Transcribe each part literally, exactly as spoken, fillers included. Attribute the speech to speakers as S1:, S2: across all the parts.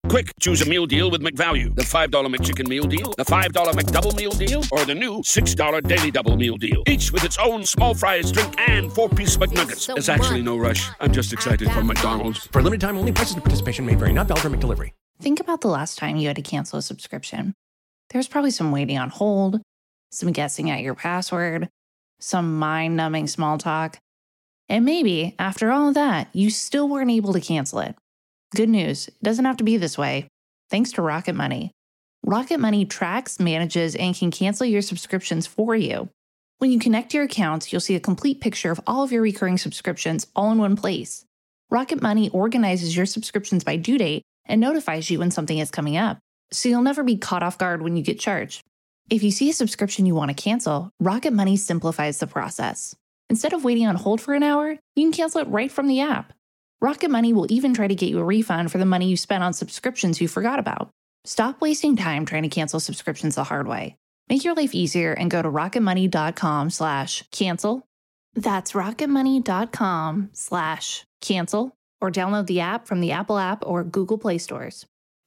S1: Quick, choose a meal deal with McValue. The five dollar McChicken meal deal, the five dollar McDouble meal deal, or the new six dollar Daily Double meal deal. Each with its own small fries, drink, and four-piece McNuggets. There's actually no rush. I'm just excited for McDonald's.
S2: For limited time only, prices and participation may vary. Not valid for McDelivery.
S3: Think about the last time you had to cancel a subscription. There's probably some waiting on hold, some guessing at your password, some mind-numbing small talk. And maybe, after all of that, you still weren't able to cancel it. Good news, it doesn't have to be this way. Thanks to Rocket Money. Rocket Money tracks, manages, and can cancel your subscriptions for you. When you connect your accounts, you'll see a complete picture of all of your recurring subscriptions all in one place. Rocket Money organizes your subscriptions by due date and notifies you when something is coming up, so you'll never be caught off guard when you get charged. If you see a subscription you want to cancel, Rocket Money simplifies the process. Instead of waiting on hold for an hour, you can cancel it right from the app. Rocket Money will even try to get you a refund for the money you spent on subscriptions you forgot about. Stop wasting time trying to cancel subscriptions the hard way. Make your life easier and go to rocketmoney.com slash cancel. That's rocketmoney.com slash cancel or download the app from the Apple app or Google Play stores.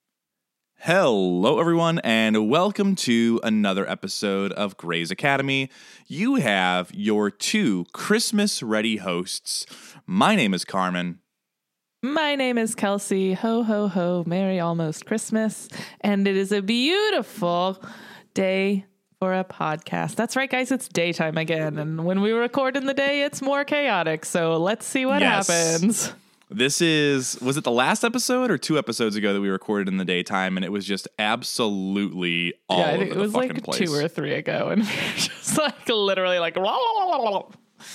S4: Hello, everyone, and welcome to another episode of Grey's Academy. You have your two Christmas-ready hosts. My name is Carmen.
S5: My name is Kelsey. Ho, ho, ho. Merry almost Christmas. And it is a beautiful day for a podcast. That's right, guys. It's daytime again. And when we record in the day, it's more chaotic. So let's see what yes. happens.
S4: This is, was it the last episode or two episodes ago that we recorded in the daytime? And it was just absolutely all
S5: yeah, I
S4: over
S5: think
S4: the
S5: it was
S4: fucking
S5: like
S4: place.
S5: two or three ago. And we were just like literally like... Blah, blah, blah, blah.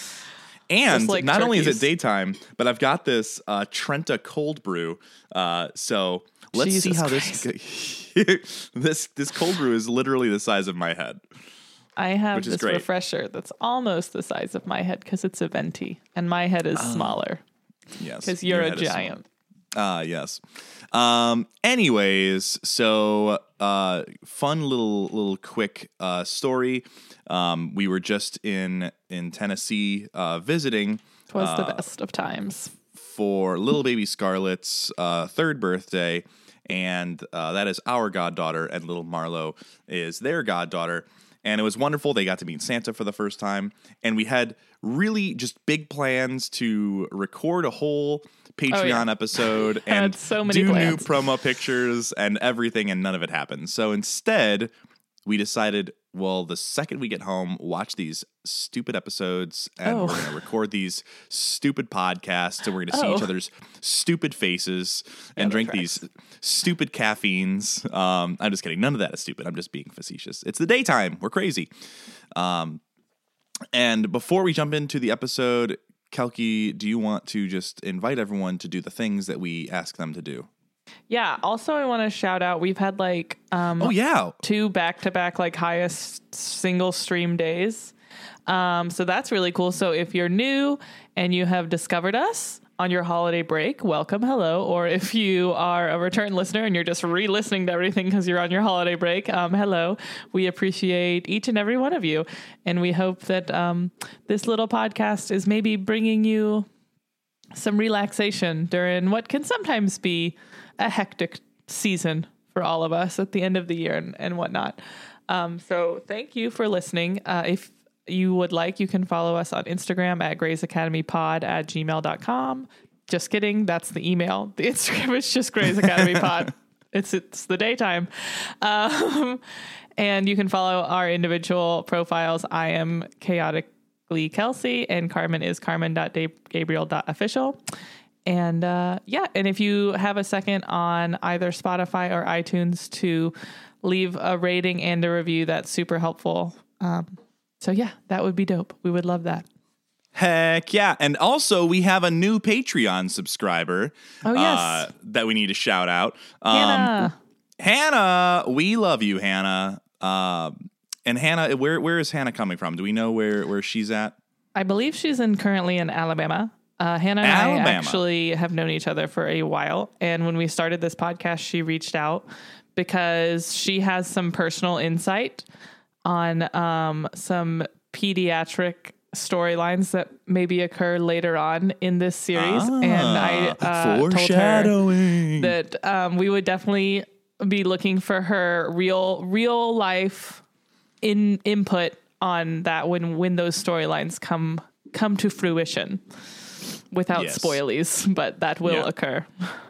S4: And
S5: like
S4: not
S5: turkeys.
S4: only is it daytime, but I've got this uh, Trenta cold brew. Uh, so let's
S5: Jesus
S4: see how
S5: Christ.
S4: this this this cold brew is literally the size of my head.
S5: I have
S4: which is
S5: this
S4: great.
S5: refresher that's almost the size of my head because it's a venti, and my head is
S4: Oh.
S5: smaller.
S4: Yes,
S5: Because you're
S4: your
S5: a
S4: head is
S5: giant.
S4: Ah, uh, yes. Um. Anyways, so uh, fun little little quick uh story. Um, we were just in in Tennessee uh, visiting.
S5: It was
S4: uh,
S5: the best of times.
S4: For little baby Scarlett's uh, third birthday, and uh, that is our goddaughter, and little Marlo is their goddaughter. And it was wonderful. They got to meet Santa for the first time, and we had really just big plans to record a whole Patreon
S5: Oh, yeah.
S4: episode
S5: Had
S4: and
S5: so many
S4: do
S5: plans.
S4: new promo pictures and everything, and none of it happened. So instead, we decided, well, the second we get home, watch these stupid episodes, and
S5: Oh.
S4: we're going to record these stupid podcasts, and we're going to see
S5: Oh.
S4: each other's stupid faces and
S5: that
S4: drink
S5: tracks.
S4: these stupid caffeines. Um, I'm just kidding. None of that is stupid. I'm just being facetious. It's the daytime. We're crazy. Um, and before we jump into the episode, Kelki, do you want to just invite everyone to do the things that we ask them to do?
S5: Yeah. Also, I want to shout out, we've had like um,
S4: Oh, yeah.
S5: two back-to-back like highest single stream days. Um, so that's really cool. So if you're new and you have discovered us on your holiday break, welcome, hello. Or if you are a return listener and you're just re-listening to everything because you're on your holiday break, um, hello. We appreciate each and every one of you. And we hope that um, this little podcast is maybe bringing you some relaxation during what can sometimes be a hectic season for all of us at the end of the year and, and whatnot. Um, so thank you for listening. Uh, if you would like, you can follow us on Instagram at Grey's Academy Pod at gmail dot com. Just kidding. That's the email. The Instagram is just Grey's Academy Pod. It's, it's the daytime. Um, and you can follow our individual profiles. I am Chaotically Kelsey, and Carmen is carmen dot gabriel dot official. And uh, yeah, and if you have a second on either Spotify or iTunes to leave a rating and a review, that's super helpful. Um, so yeah, that would be dope. We would love that.
S4: Heck yeah. And also, we have a new Patreon subscriber
S5: Oh, yes.
S4: uh, that we need to shout out. Um,
S5: Hannah.
S4: Hannah, we love you, Hannah. Uh, and Hannah, where where is Hannah coming from? Do we know where, where she's at?
S5: I believe she's in currently in Alabama. Uh, Hannah and
S4: Alabama.
S5: I actually have known each other for a while. And when we started this podcast, she reached out because she has some personal insight on um, some pediatric storylines that maybe occur later on in this series.
S4: Ah,
S5: and I uh, told her that um, we would definitely be looking for her real, real life in input on that when, when those storylines come, come to fruition without
S4: yes.
S5: spoilies, but that will
S4: yeah.
S5: occur.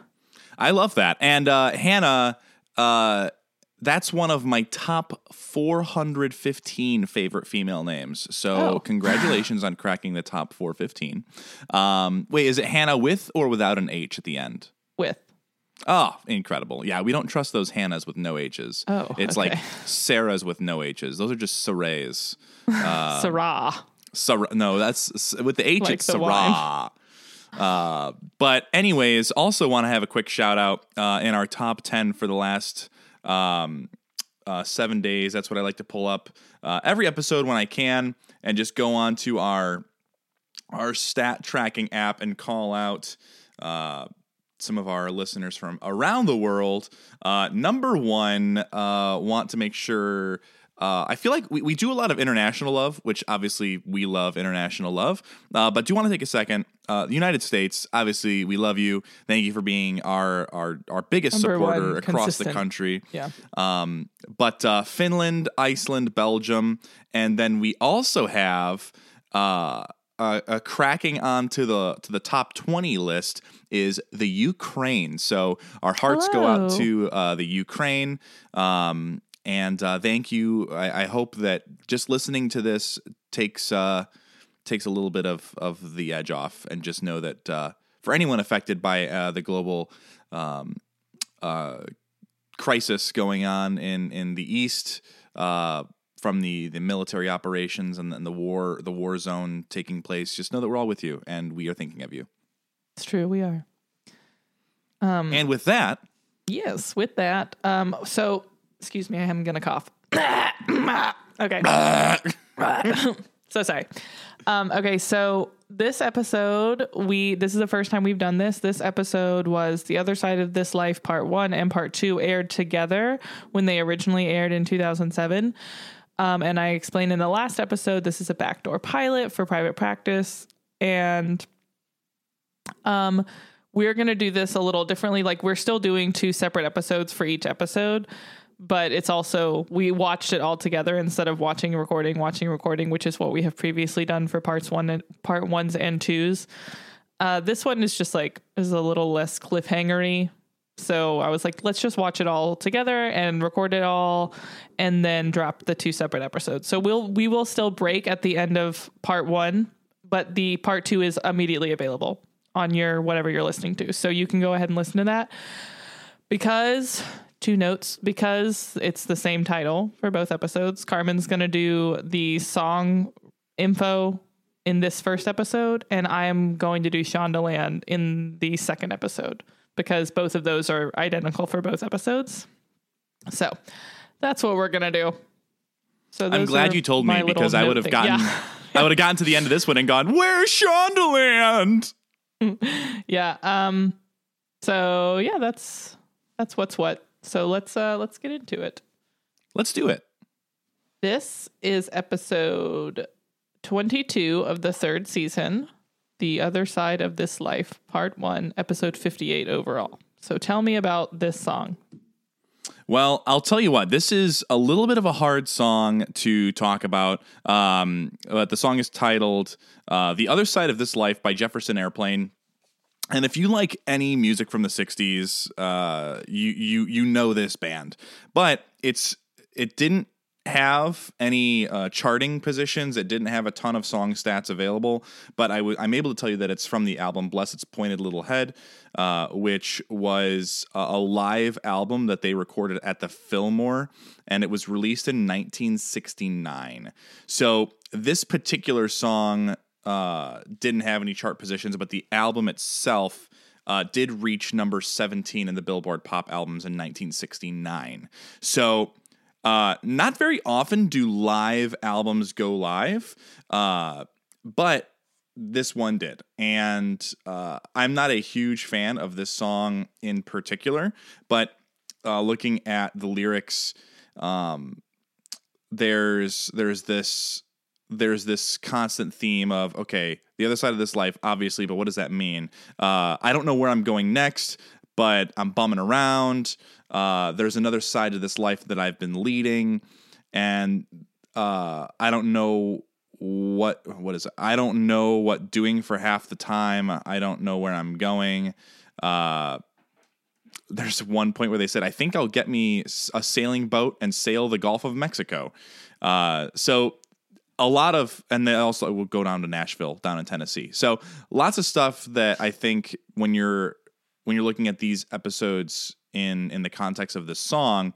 S4: I love that. And uh, Hannah, uh, that's one of my top four hundred fifteen favorite female names. So
S5: Oh.
S4: congratulations on cracking the top four fifteen. Um, wait, is it Hannah with or without an H at the end?
S5: With.
S4: Oh, incredible. Yeah, we don't trust those Hannahs with no H's.
S5: Oh,
S4: It's
S5: okay.
S4: like Sarah's with no H's. Those are just Sarays. Uh,
S5: Sarah.
S4: Sarah. No, that's with the H,
S5: Like
S4: it's
S5: the
S4: Sarah. Uh, but anyways, also want to have a quick shout out uh, in our top ten for the last um, uh, seven days. That's what I like to pull up uh, every episode when I can and just go on to our our stat tracking app and call out uh, some of our listeners from around the world. Uh, number one, uh, want to make sure. Uh, I feel like we, we do a lot of international love, which obviously we love international love. Uh, but do want to take a second. Uh, the United States, obviously, we love you. Thank you for being our our, our biggest
S5: Number
S4: supporter
S5: one,
S4: across
S5: consistent.
S4: the country.
S5: Yeah.
S4: Um, but uh, Finland, Iceland, Belgium, and then we also have uh, a, a cracking onto the to the top twenty list is the Ukraine. So our hearts go out
S5: Hello.
S4: to uh, the Ukraine. Um, And uh, thank you. I, I hope that just listening to this takes uh, takes a little bit of, of the edge off, and just know that uh, for anyone affected by uh, the global um, uh, crisis going on in, in the East, uh, from the, the military operations and, and the war the war zone taking place, just know that we're all with you, and we are thinking of you.
S5: It's true. We are. Um,
S4: And with that,
S5: yes, with that. Um, so, excuse me, I am going to cough. Okay. So sorry. Um, okay. So this episode, we, this is the first time we've done this. This episode was The Other Side of This Life part one and part two aired together when they originally aired in two thousand seven. Um, and I explained in the last episode, this is a backdoor pilot for Private Practice. And, um, we're going to do this a little differently. Like, we're still doing two separate episodes for each episode, but it's also, we watched it all together instead of watching, recording, watching, recording, which is what we have previously done for parts one and part ones and twos. Uh, this one is just like, is a little less cliffhangery. So I was like, let's just watch it all together and record it all and then drop the two separate episodes. So we'll, we will still break at the end of part one, but the part two is immediately available on your, whatever you're listening to. So you can go ahead and listen to that, because two notes, because it's the same title for both episodes. Carmen's going to do the song info in this first episode, and I am going to do Shondaland in the second episode, because both of those are identical for both episodes. So that's what we're going to do. So
S4: I'm
S5: those
S4: glad
S5: are
S4: you told
S5: my
S4: me,
S5: little
S4: because I
S5: note
S4: would have
S5: thing-
S4: gotten
S5: Yeah.
S4: I would have gotten to the end of this one and gone, "Where's Shondaland?"
S5: Yeah. Um, so yeah, that's, that's what's what. So let's, uh, let's get into it.
S4: Let's do it.
S5: This is episode twenty-two of the third season, The Other Side of This Life, part one, episode fifty-eight overall. So tell me about this song.
S4: Well, I'll tell you what, this is a little bit of a hard song to talk about. Um, but the song is titled uh, The Other Side of This Life by Jefferson Airplane. And if you like any music from the sixties, uh, you you you know this band. But it's it didn't have any uh, charting positions. It didn't have a ton of song stats available. But I w- I'm able to tell you that it's from the album Bless Its Pointed Little Head, uh, which was a, a live album that they recorded at the Fillmore, and it was released in nineteen sixty-nine. So this particular song uh, didn't have any chart positions, but the album itself uh, did reach number seventeen in the Billboard Pop Albums in nineteen sixty-nine. So uh, not very often do live albums go live, uh, but this one did. And uh, I'm not a huge fan of this song in particular, but uh, looking at the lyrics, um, there's there's this there's this constant theme of, okay, the other side of this life, obviously, but what does that mean? Uh, I don't know where I'm going next, but I'm bumming around. Uh, there's another side to this life that I've been leading, and uh, I don't know what what is it? I don't know what doing for half the time. I don't know where I'm going. Uh, there's one point where they said, I think I'll get me a sailing boat and sail the Gulf of Mexico. Uh, so a lot of, and they also will go down to Nashville, down in Tennessee. So lots of stuff that I think when you're when you're looking at these episodes in in the context of this song,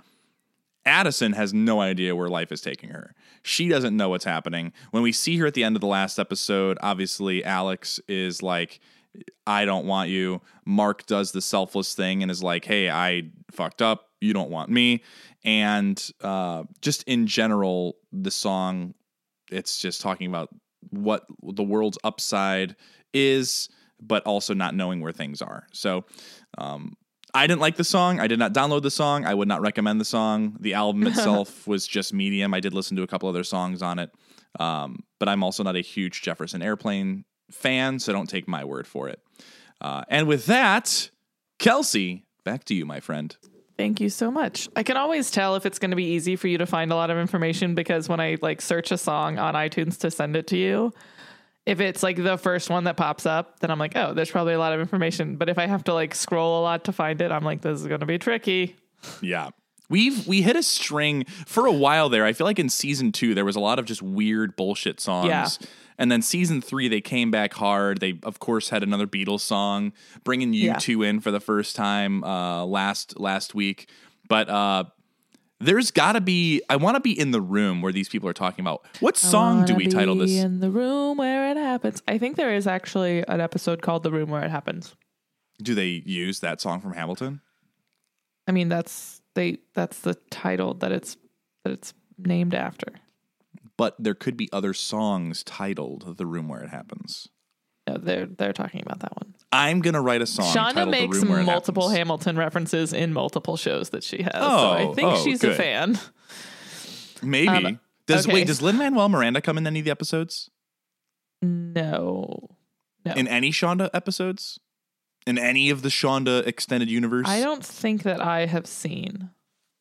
S4: Addison has no idea where life is taking her. She doesn't know what's happening. When we see her at the end of the last episode, obviously Alex is like, I don't want you. Mark does the selfless thing and is like, hey, I fucked up. You don't want me. And uh, just in general, the song, it's just talking about what the world's upside is, but also not knowing where things are. So um, I didn't like the song. I did not download the song. I would not recommend the song. The album itself was just medium. I did listen to a couple other songs on it. Um, but I'm also not a huge Jefferson Airplane fan, so don't take my word for it. Uh, and with that, Kelsey, back to you, my friend.
S5: Thank you so much. I can always tell if it's going to be easy for you to find a lot of information because when I like search a song on iTunes to send it to you, if it's like the first one that pops up, then I'm like, oh, there's probably a lot of information. But if I have to like scroll a lot to find it, I'm like, this is going to be tricky.
S4: Yeah. We've we hit a string for a while there. I feel like in season two, there was a lot of just weird bullshit songs.
S5: Yeah.
S4: And then season three, they came back hard. They, of course, had another Beatles song, bringing U two yeah. in for the first time uh, last last week. But uh, there's got to be, I want to be in the room where these people are talking about. What song do we title this?
S5: In the room where it happens. I think there is actually an episode called The Room Where It Happens.
S4: Do they use that song from Hamilton?
S5: I mean, that's they. That's the title that it's that it's named after.
S4: But there could be other songs titled "The Room Where It Happens."
S5: No, they're they're talking about that one.
S4: I'm gonna write a song.
S5: Shonda makes
S4: the Room Where It
S5: multiple
S4: Happens.
S5: Hamilton references in multiple shows that she has.
S4: Oh,
S5: so I think
S4: oh,
S5: she's
S4: good.
S5: a fan.
S4: Maybe.
S5: Um,
S4: does
S5: okay.
S4: wait? Does Lin-Manuel Miranda come in any of the episodes?
S5: No, no.
S4: In any Shonda episodes? In any of the Shonda extended universe?
S5: I don't think that I have seen.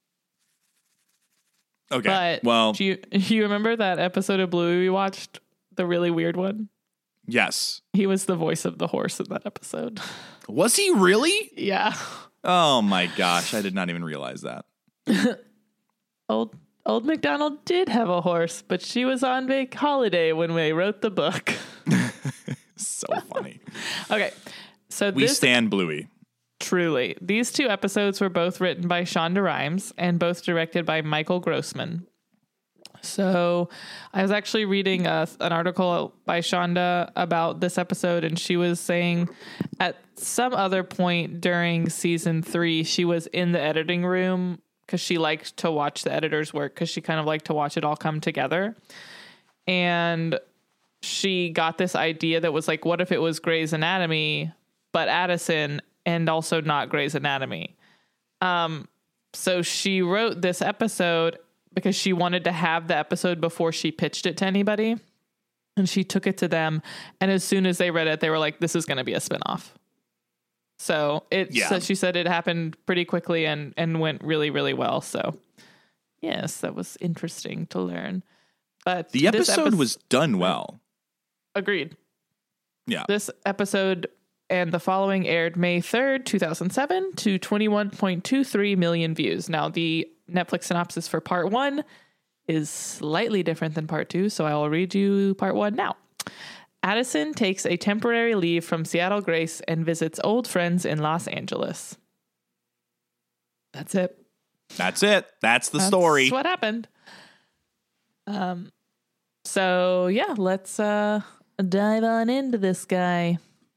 S4: Okay.
S5: But
S4: well,
S5: do you you remember that episode of Bluey we watched? The really weird one?
S4: Yes.
S5: He was the voice of the horse in that episode.
S4: Was he really?
S5: Yeah.
S4: Oh my gosh, I did not even realize that.
S5: old old MacDonald did have a horse, but she was on big holiday when we wrote the book.
S4: So funny.
S5: Okay. So
S4: we
S5: this
S4: stand Bluey.
S5: Truly. These two episodes were both written by Shonda Rhimes and both directed by Michael Grossman. So I was actually reading a, an article by Shonda about this episode, and she was saying at some other point during season three, she was in the editing room because she liked to watch the editors work because she kind of liked to watch it all come together. And she got this idea that was like, what if it was Grey's Anatomy, but Addison, and also not Grey's Anatomy. Um, so she wrote this episode because she wanted to have the episode before she pitched it to anybody. And she took it to them. And as soon as they read it, they were like, this is going to be a spinoff. So it,
S4: yeah.
S5: so she said it happened pretty quickly and, and went really, really well. So yes, that was interesting to learn. But
S4: the episode
S5: epi-
S4: was done well.
S5: Agreed.
S4: Yeah.
S5: This episode and the following aired May third, two thousand seven to twenty-one point two three million views. Now, the Netflix synopsis for part one is slightly different than part two, so I will read you part one now. Addison takes a temporary leave from Seattle Grace and visits old friends in Los Angeles. That's it.
S4: That's it. That's the
S5: That's
S4: story.
S5: That's what happened. Um. So, yeah, let's uh, dive on into this guy.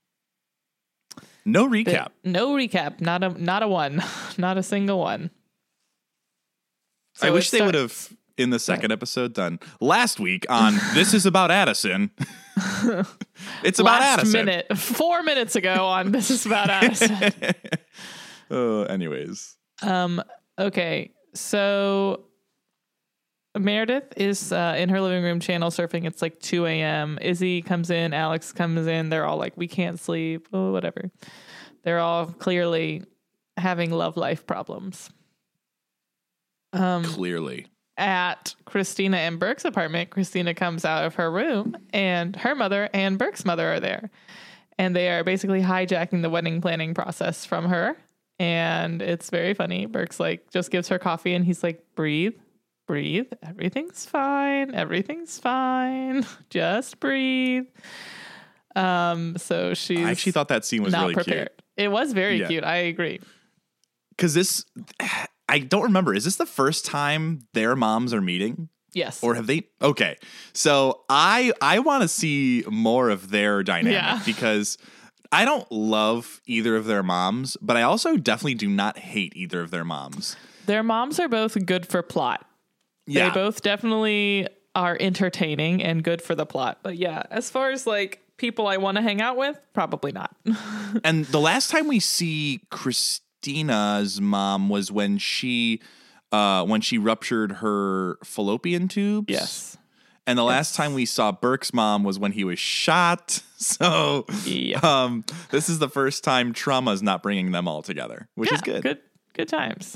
S4: No recap.
S5: But no recap. Not a not a one. Not a single one. So
S4: I wish they
S5: start-
S4: would have, in the second episode, done last week on This Is About Addison. It's about
S5: Last
S4: Addison.
S5: minute, four minutes ago on This Is About Addison.
S4: uh, anyways.
S5: um. Okay. So Meredith is uh, in her living room channel surfing. It's like two a.m. Izzy comes in. Alex comes in. They're all like, we can't sleep. Oh, whatever. They're all clearly having love life problems. Um,
S4: Clearly.
S5: At Christina and Burke's apartment, Christina comes out of her room and her mother and Burke's mother are there. And they are basically hijacking the wedding planning process from her. And it's very funny. Burke's like, just gives her coffee and he's like, breathe, breathe. Everything's fine. Everything's fine. Just breathe. Um, so she's
S4: I actually thought that scene was
S5: not
S4: really
S5: prepared.
S4: cute.
S5: It was very
S4: Yeah.
S5: cute. I agree.
S4: Because this, I don't remember. Is this the first time their moms are meeting?
S5: Yes.
S4: Or have they? Okay. So I I want to see more of their dynamic
S5: Yeah.
S4: because I don't love either of their moms, but I also definitely do not hate either of their moms.
S5: Their moms are both good for plot.
S4: Yeah.
S5: They both definitely are entertaining and good for the plot. But yeah, as far as like people I want to hang out with, probably not.
S4: And the last time we see Christina's mom was when she uh, when she ruptured her fallopian tubes.
S5: Yes.
S4: And the last time we saw Burke's mom was when he was shot. So
S5: Yeah.
S4: um, this is the first time trauma's not bringing them all together, which
S5: Yeah,
S4: is good.
S5: Good, good times.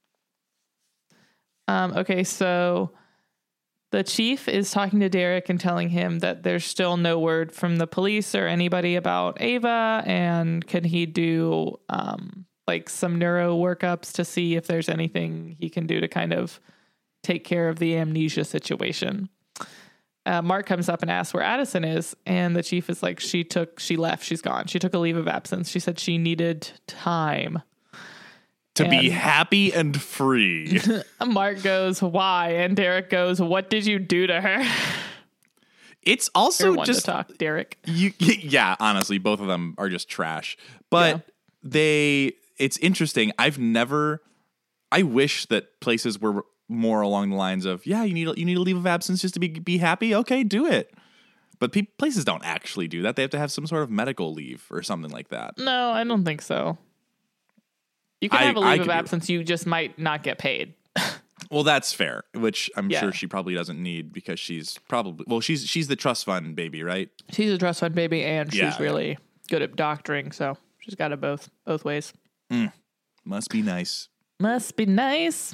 S5: Um, okay, so the chief is talking to Derek and telling him that there's still no word from the police or anybody about Ava, and can he do um, like some neuro workups to see if there's anything he can do to kind of take care of the amnesia situation. Uh, Mark comes up and asks where Addison is, and the chief is like, she took, she left, she's gone. She took a leave of absence. She said she needed time.
S4: To be
S5: And-
S4: happy and free.
S5: Mark goes, why? And Derek goes, what did you do to her?
S4: It's
S5: You're
S4: also
S5: one
S4: just
S5: to talk, Derek.
S4: you yeah, honestly, both of them are just trash. But
S5: Yeah.
S4: they it's interesting. I've never I wish that places were more along the lines of, yeah, you need you need a leave of absence just to be be happy. Okay, do it. But pe- places don't actually do that. They have to have some sort of medical leave or something like that.
S5: No, I don't think so. You can
S4: I-
S5: have a
S4: I
S5: leave
S4: could
S5: of
S4: be-
S5: absence. You just might not get paid.
S4: Well, that's fair, which I'm
S5: Yeah.
S4: sure she probably doesn't need because she's probably well, she's she's the trust fund baby, right?
S5: She's a trust fund baby, and she's
S4: Yeah, yeah.
S5: really good at doctoring, so she's got it both both ways.
S4: Must be nice.
S5: Must be nice.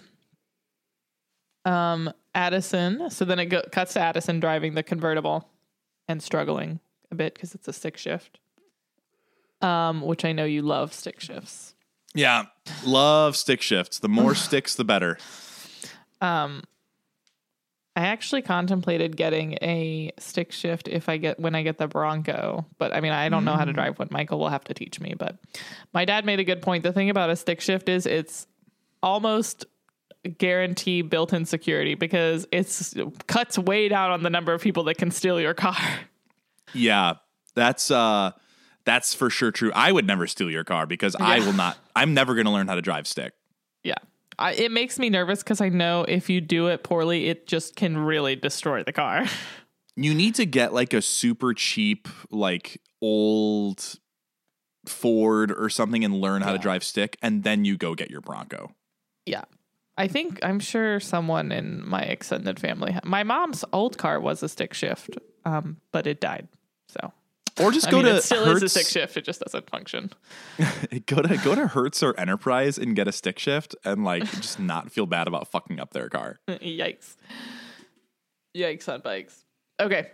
S5: Um, Addison. So then it go, cuts to Addison driving the convertible and struggling a bit because it's a stick shift. Um, which I know you love stick shifts.
S4: Yeah, love stick shifts. The more sticks, the better.
S5: Um, I actually contemplated getting a stick shift if I get when I get the Bronco, but I mean I don't know how to drive one. Michael will have to teach me. But my dad made a good point. The thing about a stick shift is it's almost guarantee built-in security because it's cuts way down on the number of people that can steal your car.
S4: Yeah, that's uh, that's for sure true. I would never steal your car because I
S5: Yeah.
S4: will not. I'm never going to learn how to drive stick.
S5: Yeah. I, it makes me nervous because I know if you do it poorly, it just can really destroy the car.
S4: You need to get like a super cheap, like old Ford or something and learn how to
S5: Yeah.
S4: drive stick, and then you go get your Bronco.
S5: Yeah. I think, I'm sure someone in my extended family, ha- my mom's old car was a stick shift, um, but it died. So,
S4: Or just
S5: I
S4: go
S5: mean,
S4: to
S5: it still
S4: Hertz,
S5: is a stick shift. It just doesn't function.
S4: go to go to Hertz or Enterprise and get a stick shift and like just not feel bad about fucking up their car.
S5: Yikes. Yikes on bikes. Okay.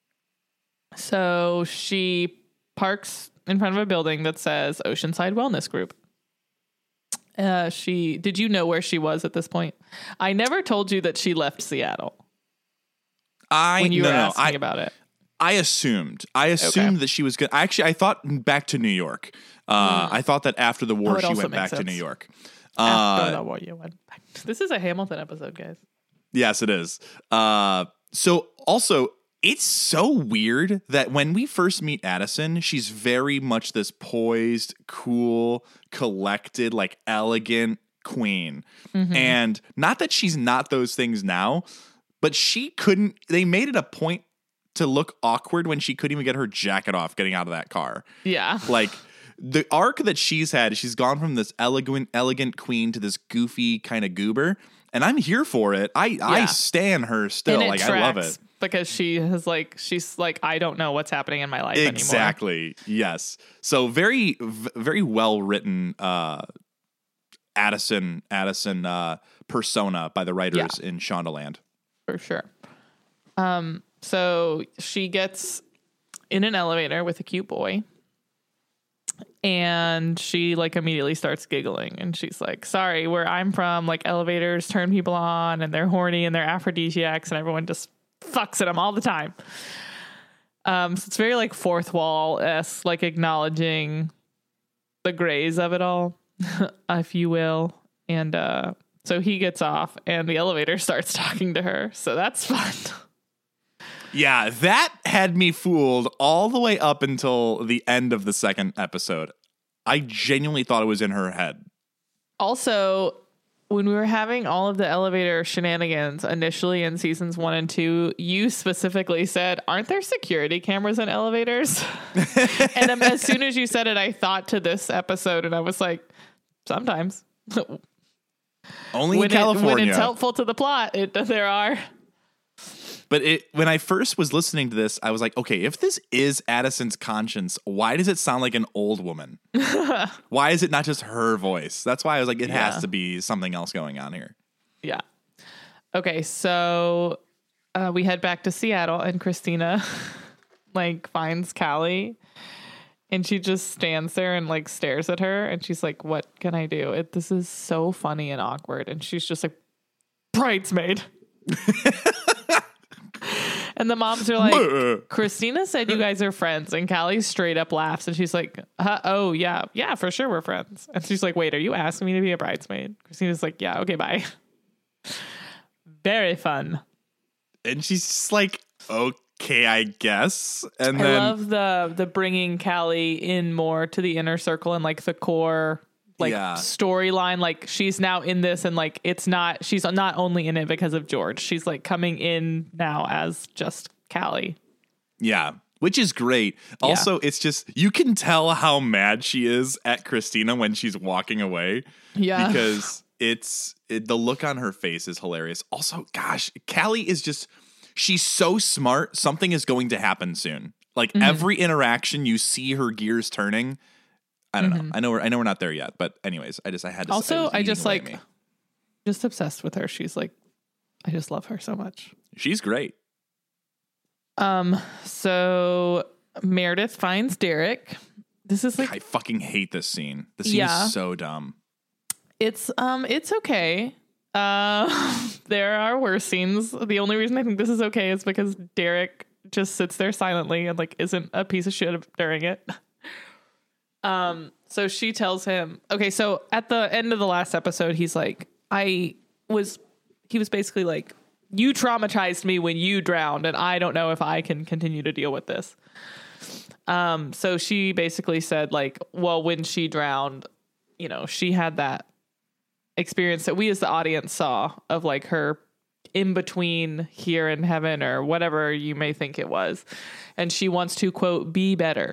S5: So she parks in front of a building that says Oceanside Wellness Group. Uh, she did you know where she was at this point? I never told you that she left Seattle
S4: I
S5: when you
S4: no,
S5: were
S4: no,
S5: asking
S4: I,
S5: about it.
S4: I assumed. I assumed that she was good. Actually, I thought back to New York. Uh, I thought that after the war,
S5: Oh, it
S4: she
S5: also
S4: went
S5: makes
S4: back to
S5: sense.
S4: New York.
S5: After
S4: Uh,
S5: the war, you went back. This is a Hamilton episode, guys.
S4: yes, it is. Uh, so also, it's so weird that when we first meet Addison, she's very much this poised, cool, collected, like elegant queen. And not that she's not those things now, but she couldn't. They made it a point to look awkward when she couldn't even get her jacket off getting out of that car.
S5: Yeah.
S4: Like the arc that she's had, she's gone from this elegant, elegant queen to this goofy kind of goober, and I'm here for it. I, yeah. I stan her still.
S5: And
S4: like
S5: tracks,
S4: I love it
S5: because she has like she's like I don't know what's happening in my life anymore.
S4: Exactly. Yes. So very, v- very well written. Uh, Addison, Addison uh, persona by the writers yeah. in Shondaland.
S5: For sure. Um. So she gets in an elevator with a cute boy. And she like immediately starts giggling and she's like, sorry, where I'm from, like elevators turn people on and they're horny and they're aphrodisiacs and everyone just fucks at them all the time. Um, so it's very like fourth wall-esque, like acknowledging the grays of it all, if you will. And uh, so he gets off and the elevator starts talking to her. So that's fun.
S4: Yeah, that had me fooled all the way up until the end of the second episode. I genuinely thought it was in her head.
S5: Also, when we were having all of the elevator shenanigans initially in seasons one and two, you specifically said, aren't there security cameras in elevators? And um, as soon as you said it, I thought to this episode and I was like, sometimes.
S4: Only
S5: when
S4: in California.
S5: It, when it's helpful to the plot, it, there are.
S4: But it, when I first was listening to this, I was like, okay, if this is Addison's conscience, why does it sound like an old woman? Why is it not just her voice? That's why I was like, it yeah. has to be something else going on here.
S5: Yeah. Okay, so uh, we head back to Seattle and Christina like finds Callie and she just stands there and like stares at her and she's like, what can I do? It, this is so funny and awkward. And she's just like, bridesmaid. And the moms are like, Christina said you guys are friends. And Callie straight up laughs. And she's like, uh, oh, yeah. Yeah, for sure we're friends. And she's like, wait, are you asking me to be a bridesmaid? Christina's like, yeah, okay, bye. Very fun.
S4: And she's just like, okay, I guess. And
S5: I
S4: then
S5: love the the bringing Callie in more to the inner circle and like the core like yeah. storyline. Like she's now in this and like it's not she's not only in it because of George. She's like coming in now as just Callie.
S4: Yeah, which is great. Also, yeah. it's just you can tell how mad she is at Christina when she's walking away.
S5: Yeah,
S4: because it's it, the look on her face is hilarious. Also, gosh, Callie is just she's so smart. Something is going to happen soon. Like mm-hmm. every interaction, you see her gears turning. I don't mm-hmm. know. I know we're I know we're not there yet, but anyways, I just I had to.
S5: Also, I just like me. just obsessed with her. She's like, I just love her so much.
S4: She's great.
S5: Um. So Meredith finds Derek. This is like
S4: I fucking hate this scene. The scene
S5: yeah.
S4: is so dumb.
S5: It's um. It's okay. Uh, there are worse scenes. The only reason I think this is okay is because Derek just sits there silently and like isn't a piece of shit during it. Um, so she tells him, okay, so at the end of the last episode, he's like, I was, he was basically like, you traumatized me when you drowned and I don't know if I can continue to deal with this. Um, so she basically said like, well, when she drowned, you know, she had that experience that we as the audience saw of like her in between here in heaven or whatever you may think it was. And she wants to quote, be better.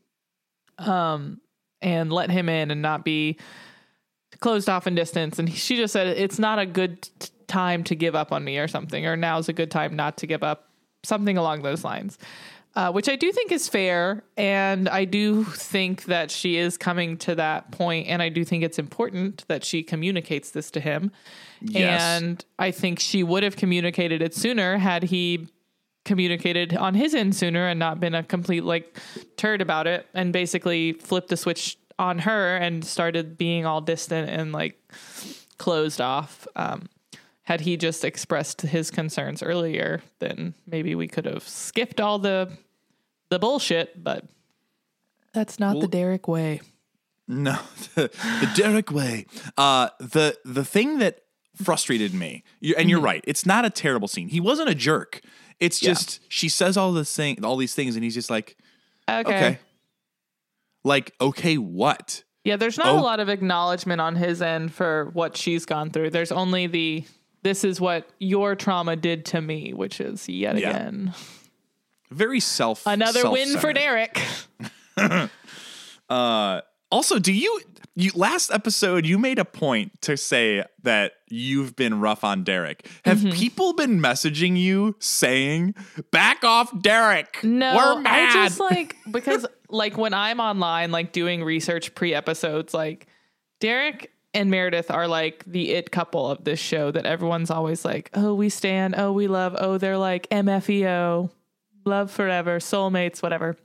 S5: Um, and let him in and not be closed off in distance. And she just said, it's not a good t- time to give up on me or something, or now's a good time not to give up, something along those lines, uh, which I do think is fair. And I do think that she is coming to that point, and I do think it's important that she communicates this to him. Yes. And I think she would have communicated it sooner had he communicated on his end sooner and not been a complete like turd about it and basically flipped the switch on her and started being all distant and like closed off. Um, had he just expressed his concerns earlier, then maybe we could have skipped all the the bullshit, but that's not well, the Derek way.
S4: No, the, the Derek way. Uh, the the thing that frustrated me, you, and mm-hmm. you're right, it's not a terrible scene. He wasn't a jerk. It's just yeah. she says all this thing, all these things, and he's just like,
S5: okay,
S4: okay. like okay, what?
S5: Yeah, there's not
S4: oh.
S5: a lot of acknowledgement on his end for what she's gone through. There's only the this is what your trauma did to me, which is yet yeah. again
S4: very self
S5: another win for Derek.
S4: uh, Also, do you, you last episode, you made a point to say that you've been rough on Derek. Have mm-hmm. people been messaging you saying, back off Derek?
S5: No,
S4: we're mad.
S5: I just like, because like when I'm online, like doing research pre-episodes, like Derek and Meredith are like the it couple of this show that everyone's always like, oh, we stand, oh, we love, oh, they're like M F E O, love forever, soulmates, whatever.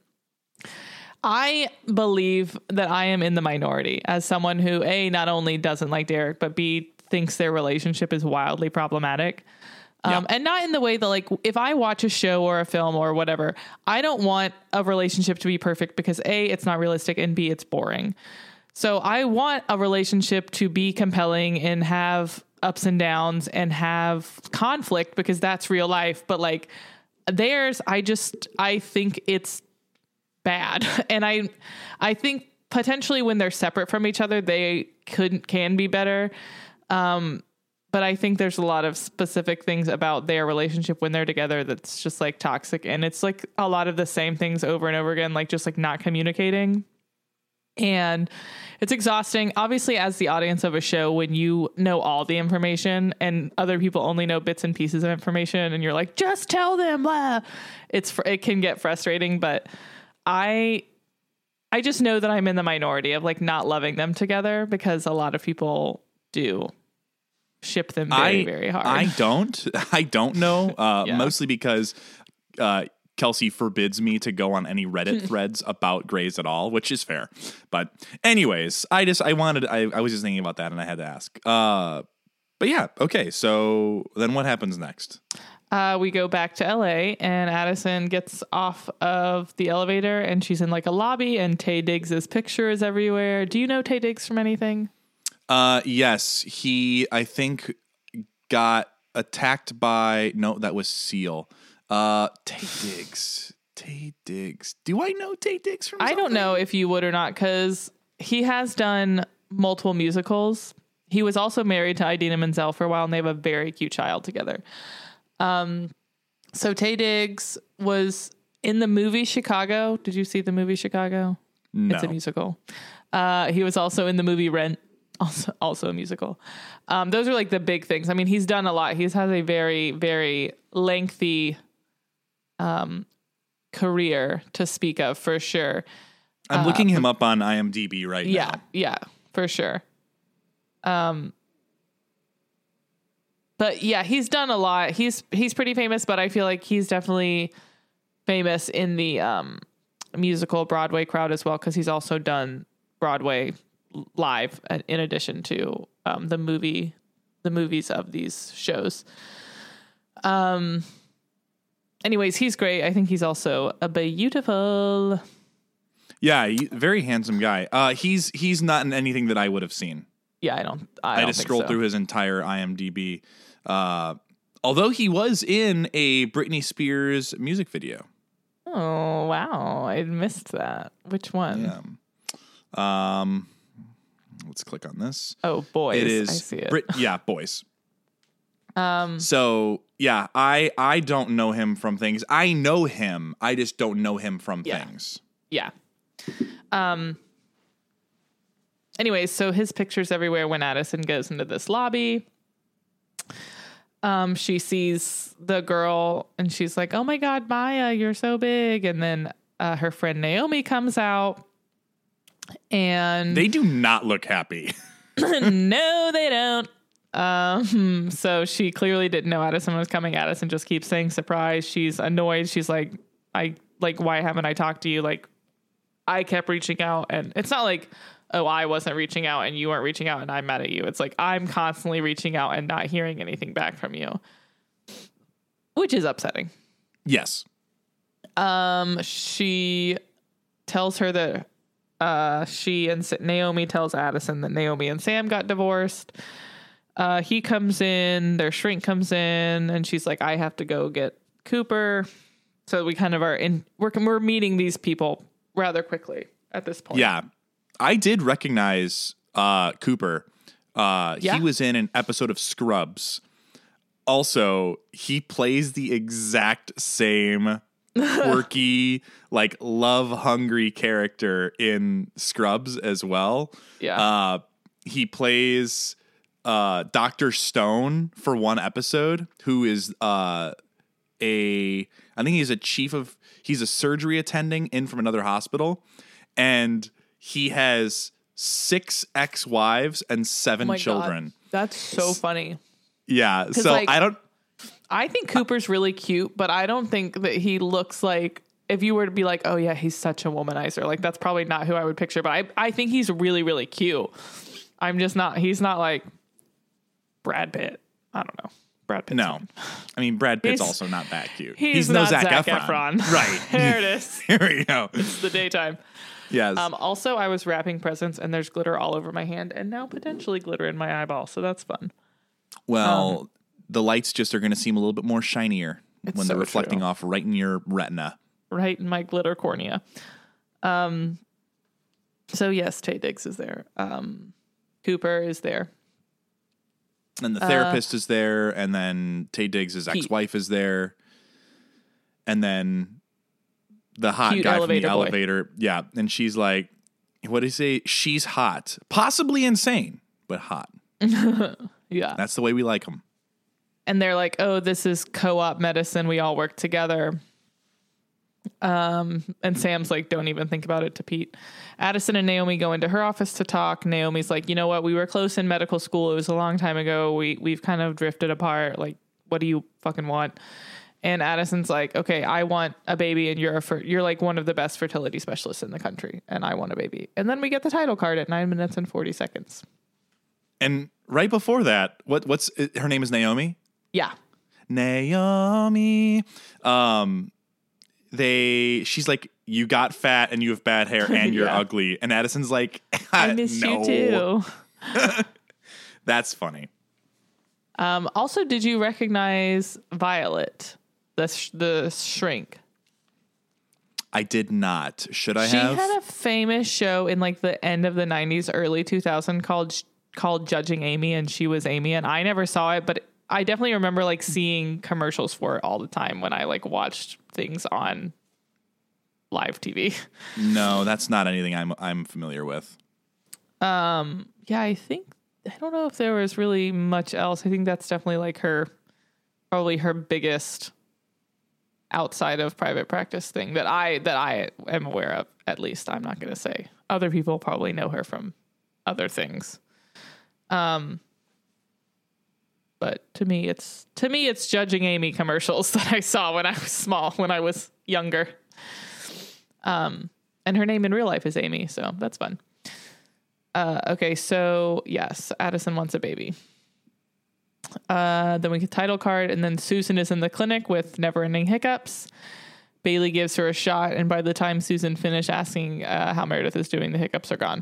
S5: I believe that I am in the minority as someone who, A, not only doesn't like Derek, but B, thinks their relationship is wildly problematic. Um, yeah. And not in the way that, like, if I watch a show or a film or whatever, I don't want a relationship to be perfect because A, it's not realistic, and B, it's boring. So I want a relationship to be compelling and have ups and downs and have conflict because that's real life. But like theirs, I just, I think it's bad. And I, I think potentially when they're separate from each other, they could, can be better. Um, but I think there's a lot of specific things about their relationship when they're together that's just like toxic. And it's like a lot of the same things over and over again, like just like not communicating. And it's exhausting, obviously, as the audience of a show, when you know all the information and other people only know bits and pieces of information and you're like, just tell them, blah. It's, it can get frustrating, but I, I just know that I'm in the minority of like not loving them together because a lot of people do ship them very,
S4: I,
S5: very hard.
S4: I don't, I don't know, uh,
S5: yeah.
S4: mostly because, uh, Kelsey forbids me to go on any Reddit threads about Grey's at all, which is fair. But anyways, I just, I wanted, I, I was just thinking about that and I had to ask. Uh, but yeah, okay. So then what happens next?
S5: Uh, we go back to L A and Addison gets off of the elevator and she's in like a lobby and Taye Diggs' picture is everywhere. Do you know Taye Diggs from anything?
S4: Uh, yes, he, I think got attacked by, no, that was Seal. Uh, Taye Diggs. Taye Diggs. Do I know Taye Diggs from something?
S5: I don't know if you would or not, because he has done multiple musicals. He was also married to Idina Menzel for a while, and they have a very cute child together. Um, so Taye Diggs was in the movie Chicago. Did you see the movie Chicago?
S4: No.
S5: It's a musical. Uh, he was also in the movie Rent. Also, also a musical. Um, those are like the big things. I mean, he's done a lot. He's has a very, very lengthy um, career to speak of, for sure.
S4: I'm
S5: uh,
S4: looking him up on IMDb right
S5: yeah,
S4: now.
S5: Yeah, yeah, for sure. Um, but yeah, he's done a lot. He's he's pretty famous, but I feel like he's definitely famous in the um, musical Broadway crowd as well, because he's also done Broadway live in addition to um, the movie, the movies of these shows. Um. Anyways, he's great. I think he's also a beautiful.
S4: Yeah, he, very handsome guy. Uh, he's he's not in anything that I would have seen.
S5: Yeah, I don't. I,
S4: I
S5: don't
S4: just
S5: think
S4: scrolled
S5: so.
S4: through his entire IMDb. Uh, although he was in a Britney Spears music video.
S5: Oh wow, I missed that. Which one?
S4: Yeah. Um, let's click on this.
S5: Oh, Boys.
S4: It is.
S5: I see it.
S4: Brit- yeah, Boys.
S5: Um.
S4: So yeah, I I don't know him from things. I know him. I just don't know him from
S5: Yeah.
S4: things.
S5: Yeah. Um. Anyways, so his picture's everywhere when Addison goes into this lobby. Um, she sees the girl and she's like, "Oh my God, Maya, you're so big!" And then uh, her friend Naomi comes out, and
S4: They do not look happy.
S5: no, they don't. Um, so she clearly didn't know Addison was coming. Addison just keeps saying surprise. She's annoyed. She's like, I like, why haven't I talked to you? Like, I kept reaching out, and it's not like, oh, I wasn't reaching out and you weren't reaching out and I'm mad at you. It's like, I'm constantly reaching out and not hearing anything back from you, which is upsetting.
S4: Yes.
S5: Um, she tells her that, uh, she and Naomi tells Addison that Naomi and Sam got divorced. Uh, he comes in, their shrink comes in, and she's like, I have to go get Cooper. So we kind of are in, we're, we're meeting these people rather quickly at this point.
S4: Yeah. I did recognize uh, Cooper. Uh,
S5: Yeah.
S4: He was in an episode of Scrubs. Also, he plays the exact same quirky, like love hungry character in Scrubs as well.
S5: Yeah.
S4: Uh, he plays uh, Doctor Stone for one episode, who is uh, a, I think he's a chief of, he's a surgery attending in from another hospital. And he has six ex-wives and seven
S5: Oh my
S4: children.
S5: God. That's so funny.
S4: Yeah. So
S5: like,
S4: I don't,
S5: I think Cooper's really cute, but I don't think that he looks like, if you were to be like, oh yeah, he's such a womanizer, like that's probably not who I would picture, but I, I think he's really, really cute. I'm just not, he's not like Brad Pitt. I don't know. Brad Pitt.
S4: no. I mean, Brad Pitt's
S5: He's-
S4: also not that cute.
S5: He's,
S4: no
S5: not
S4: Zac
S5: Zac
S4: Efron.
S5: Efron.
S4: Right.
S5: There it is.
S4: Here we go.
S5: It's the daytime.
S4: Yes.
S5: Um, also, I was wrapping presents and there's glitter all over my hand and now potentially glitter in my eyeball. So that's fun.
S4: well,
S5: um,
S4: the lights just are going to seem a little bit more shinier
S5: It's
S4: when they're
S5: so
S4: reflecting
S5: true.
S4: off right in your retina.
S5: Right in my glitter cornea. Um, so yes, Taye Diggs is there. Um, Cooper is there.
S4: And the therapist is there, and then Taye Diggs'
S5: Pete.
S4: ex-wife is there, and then the hot
S5: Cute
S4: guy
S5: elevator
S4: from
S5: boy.
S4: the elevator. Yeah, and she's like, what do you say? She's hot. Possibly insane, but hot.
S5: Yeah.
S4: That's the way we like them.
S5: And they're like, oh, this is co-op medicine. We all work together. Um, and Sam's like, don't even think about it to Pete. Addison and Naomi go into her office to talk. Naomi's like, you know what? We were close in medical school. It was a long time ago. We, we've kind of drifted apart. Like, what do you fucking want? And Addison's like, okay, I want a baby and you're a fer- you're like one of the best fertility specialists in the country. And I want a baby. And then we get the title card at nine minutes and forty seconds.
S4: And right before that, what what's her name is Naomi?
S5: Yeah.
S4: Naomi. Um, they she's like, you got fat and you have bad hair and you're
S5: Yeah.
S4: ugly. And Addison's like,
S5: I miss
S4: no.
S5: you too.
S4: That's funny.
S5: Um, also, did you recognize Violet, the sh- the shrink?
S4: I did not. Should I
S5: she
S4: have?
S5: had a famous show in like the end of the nineties, early two thousand called called Judging Amy, and she was Amy, and I never saw it, but I definitely remember like seeing commercials for it all the time when I like watched things on live T V.
S4: No, that's not anything I'm I'm familiar with.
S5: Um, yeah, I think I don't know if there was really much else. I think that's definitely like her, probably her biggest outside of private practice thing that I that I am aware of. At least I'm not going to say. Other people probably know her from other things. Um, but to me, it's to me it's Judging Amy commercials that I saw when I was small, when I was younger. Um, and her name in real life is Amy, so that's fun. Uh, okay, so yes, Addison wants a baby. Uh, then we get title card, and then Susan is in the clinic with never-ending hiccups. Bailey gives her a shot, and by the time Susan finished asking uh, how Meredith is doing, the hiccups are gone.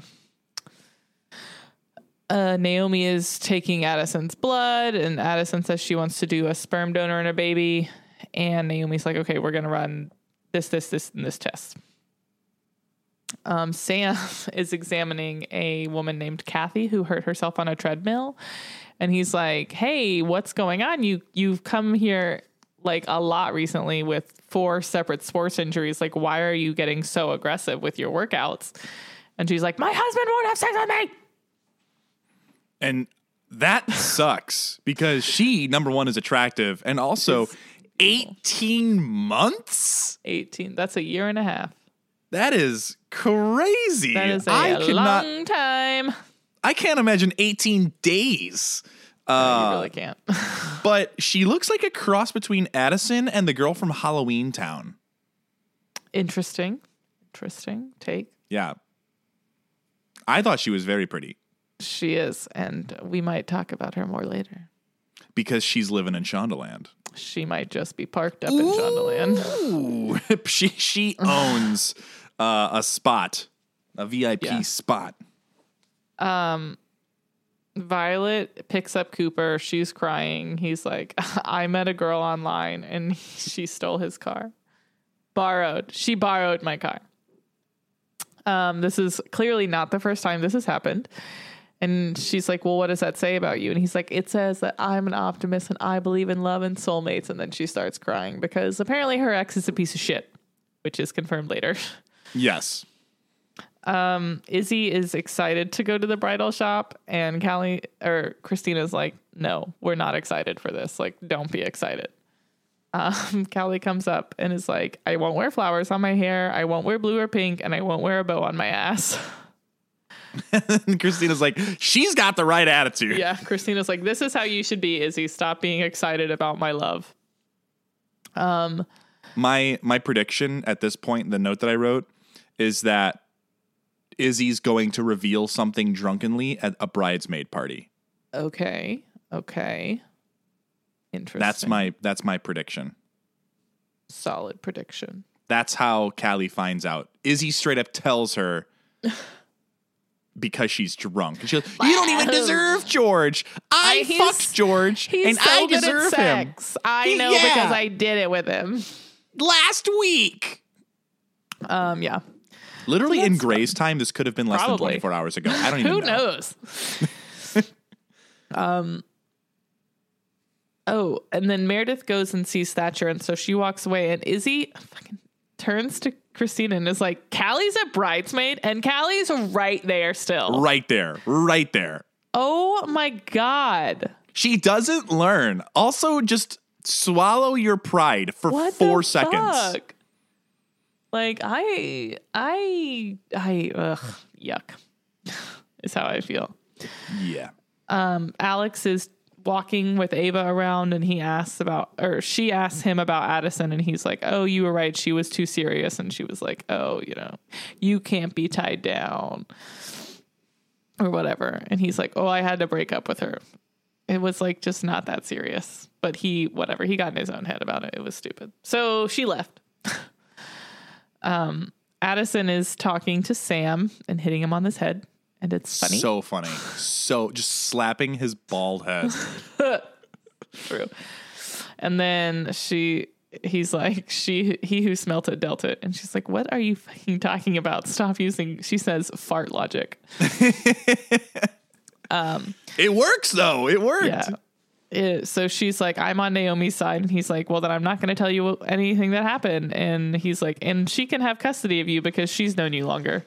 S5: Uh, Naomi is taking Addison's blood, and Addison says she wants to do a sperm donor and a baby. And Naomi's like, okay, we're going to run this, this, this, and this test. Um, Sam is examining a woman named Kathy who hurt herself on a treadmill. And he's like, hey, what's going on? You, you've come here like a lot recently with four separate sports injuries. Like, why are you getting so aggressive with your workouts? And she's like, my husband won't have sex with me.
S4: And that sucks because she, number one, is attractive, and also eighteen months.
S5: eighteen. That's a year and a half.
S4: That is crazy.
S5: That is a
S4: I could not.
S5: long time.
S4: I can't imagine eighteen days.
S5: you
S4: Uh,
S5: really can't.
S4: but she looks like a cross between Addison and the girl from Halloween Town.
S5: Interesting. Interesting take.
S4: Yeah. I thought she was very pretty
S5: She is, and we might talk about her more later.
S4: because she's living in Shondaland.
S5: She might just be parked up in Shondaland.
S4: Ooh, she she owns uh, a spot, a V I P
S5: Yeah.
S4: spot.
S5: Um, Violet picks up Cooper. She's crying. He's like, I met a girl online and she stole his car. Borrowed. She borrowed my car. Um, this is clearly not the first time this has happened. And she's like, well, what does that say about you? And he's like, it says that I'm an optimist and I believe in love and soulmates. And then she starts crying because apparently her ex is a piece of shit, which is confirmed later.
S4: Yes.
S5: Um, Izzy is excited to go to the bridal shop, and Callie or Christina's like, no, we're not excited for this. Like, don't be excited. Um, Callie comes up and is like, I won't wear flowers on my hair. I won't wear blue or pink, and I won't wear a bow on my ass.
S4: And Christina's like, she's got the right attitude.
S5: Yeah. Christina's like, this is how you should be, Izzy. Stop being excited about my love. Um,
S4: my, my prediction at this point, the note that I wrote is that Izzy's going to reveal something drunkenly at a bridesmaid party.
S5: Okay. Okay. Interesting.
S4: That's my that's my prediction.
S5: Solid prediction.
S4: That's how Callie finds out. Izzy straight up tells her because she's drunk. And she's like, you don't even deserve George. I,
S5: I
S4: fucked George
S5: he's
S4: and
S5: so
S4: I
S5: good
S4: deserve
S5: at
S4: him.
S5: sex. I know
S4: Yeah.
S5: because I did it with him.
S4: Last week.
S5: Um, yeah.
S4: Literally
S5: Well,
S4: in
S5: that's
S4: Gray's time, this could have been less
S5: Probably.
S4: than twenty-four hours ago. I don't even
S5: Who
S4: know.
S5: knows? um. Oh, and then Meredith goes and sees Thatcher, and so she walks away, and Izzy fucking turns to Christina and is like, Callie's a bridesmaid, and Callie's right there still.
S4: Right there. Right there.
S5: Oh my God.
S4: She doesn't learn. Also, just swallow your pride for
S5: What
S4: four
S5: the
S4: seconds.
S5: fuck? Like, I, I, I, ugh, yuck, is how I feel.
S4: Yeah.
S5: Um, Alex is walking with Ava around, and he asks about, or she asks him about Addison, and he's like, oh, you were right. She was too serious. And she was like, oh, you know, you can't be tied down or whatever. And he's like, oh, I had to break up with her. It was like just not that serious, but he, whatever, he got in his own head about it. It was stupid. So she left. um, Addison is talking to Sam and hitting him on his head. And it's funny.
S4: So funny. So just slapping his bald head.
S5: True. And then she, he's like, she, he who smelt it dealt it. And she's like, what are you fucking talking about? Stop using, she says, fart logic. um,
S4: It works though. It worked.
S5: yeah. It, so she's like, I'm on Naomi's side. And he's like, well, then I'm not going to tell you anything that happened. And he's like, and she can have custody of you because she's known you longer.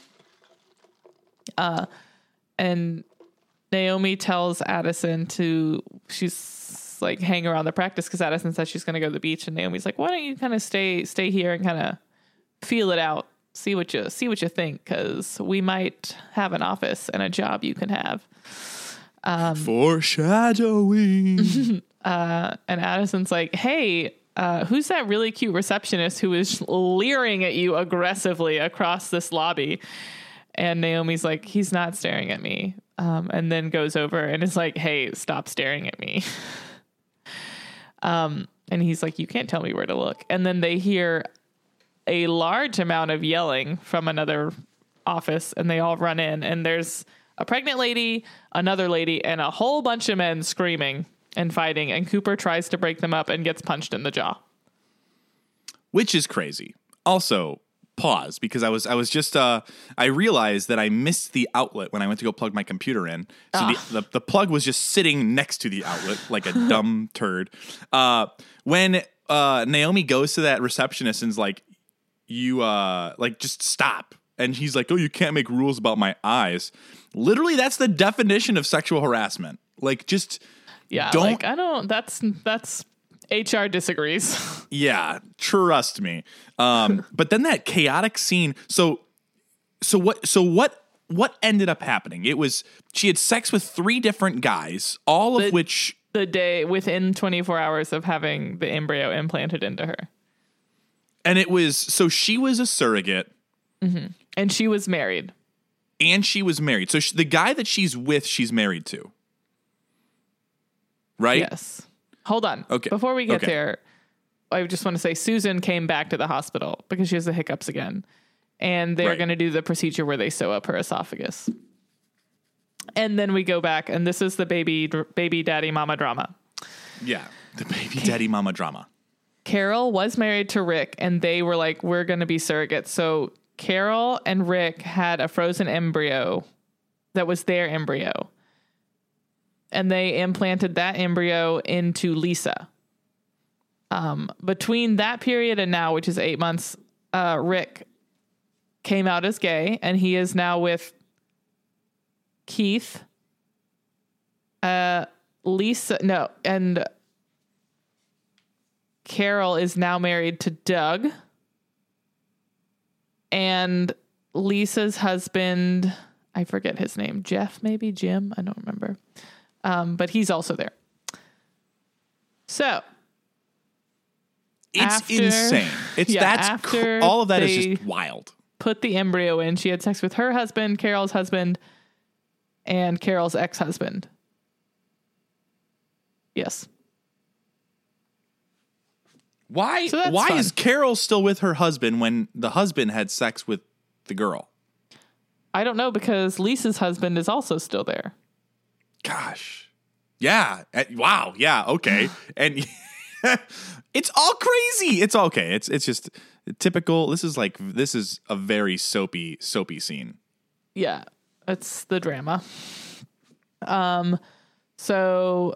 S5: Uh, and Naomi tells Addison to, she's like, hang around the practice because Addison says she's going to go to the beach, and Naomi's like, why don't you kind of stay, stay here and kind of feel it out, see what you, see what you think, because we might have an office and a job you can have. Um,
S4: Foreshadowing.
S5: uh, and Addison's like, hey, uh, who's that really cute receptionist who is leering at you aggressively across this lobby? And Naomi's like, he's not staring at me. Um, and then goes over and is like, hey, stop staring at me. um, and he's like, you can't tell me where to look. And then they hear a large amount of yelling from another office, and they all run in. And there's a pregnant lady, another lady, and a whole bunch of men screaming and fighting. And Cooper tries to break them up and gets punched in the jaw.
S4: Which is crazy. Also, pause, because I was I was just uh I realized that I missed the outlet when I went to go plug my computer in. So the, the the plug was just sitting next to the outlet like a dumb turd. Uh when uh Naomi goes to that receptionist and's like, you uh like just stop. And he's like, oh, you can't make rules about my eyes. Literally, that's the definition of sexual harassment. Like, just
S5: Yeah,
S4: don't
S5: like I don't that's that's H R disagrees.
S4: Yeah, trust me. Um, but then that chaotic scene. So, so what? So what? What ended up happening? It was she had sex with three different guys, all of
S5: The-
S4: which
S5: The day within twenty-four hours of having the embryo implanted into her.
S4: and it was so she was a surrogate,
S5: Mm-hmm. And she was married.
S4: and she was married. So she, the guy that she's with, she's married to, right?
S5: Yes. Hold on.
S4: Okay.
S5: Before we get
S4: Okay.
S5: there, I just want to say Susan came back to the hospital because she has the hiccups again. And they're
S4: Right.
S5: going to do the procedure where they sew up her esophagus. And then we go back, and this is the baby, baby daddy mama drama.
S4: Yeah, the baby daddy mama drama.
S5: Carol was married to Rick, and they were like, we're going to be surrogates. So Carol and Rick had a frozen embryo that was their embryo. And they implanted that embryo into Lisa. Um, between that period and now, which is eight months, uh, Rick came out as gay, and he is now with Keith, uh, Lisa, no, and Carol is now married to Doug, and Lisa's husband, I forget his name, Jeff, maybe Jim, I don't remember. Um, but he's also there. So
S4: it's
S5: after,
S4: insane. It's
S5: yeah,
S4: that's
S5: after
S4: cr- all of that is
S5: they
S4: just wild.
S5: Put the embryo in. She had sex with her husband, Carol's husband, and Carol's ex-husband. Yes.
S4: Why?
S5: So that's
S4: why
S5: fun.
S4: is Carol still with her husband when the husband had sex with the girl?
S5: I don't know, because Lisa's husband is also still there.
S4: Gosh. Yeah. Uh, Wow. Yeah. Okay. And it's all crazy. It's okay. It's it's just typical. This is like this is a very soapy soapy scene.
S5: Yeah, it's the drama. Um, so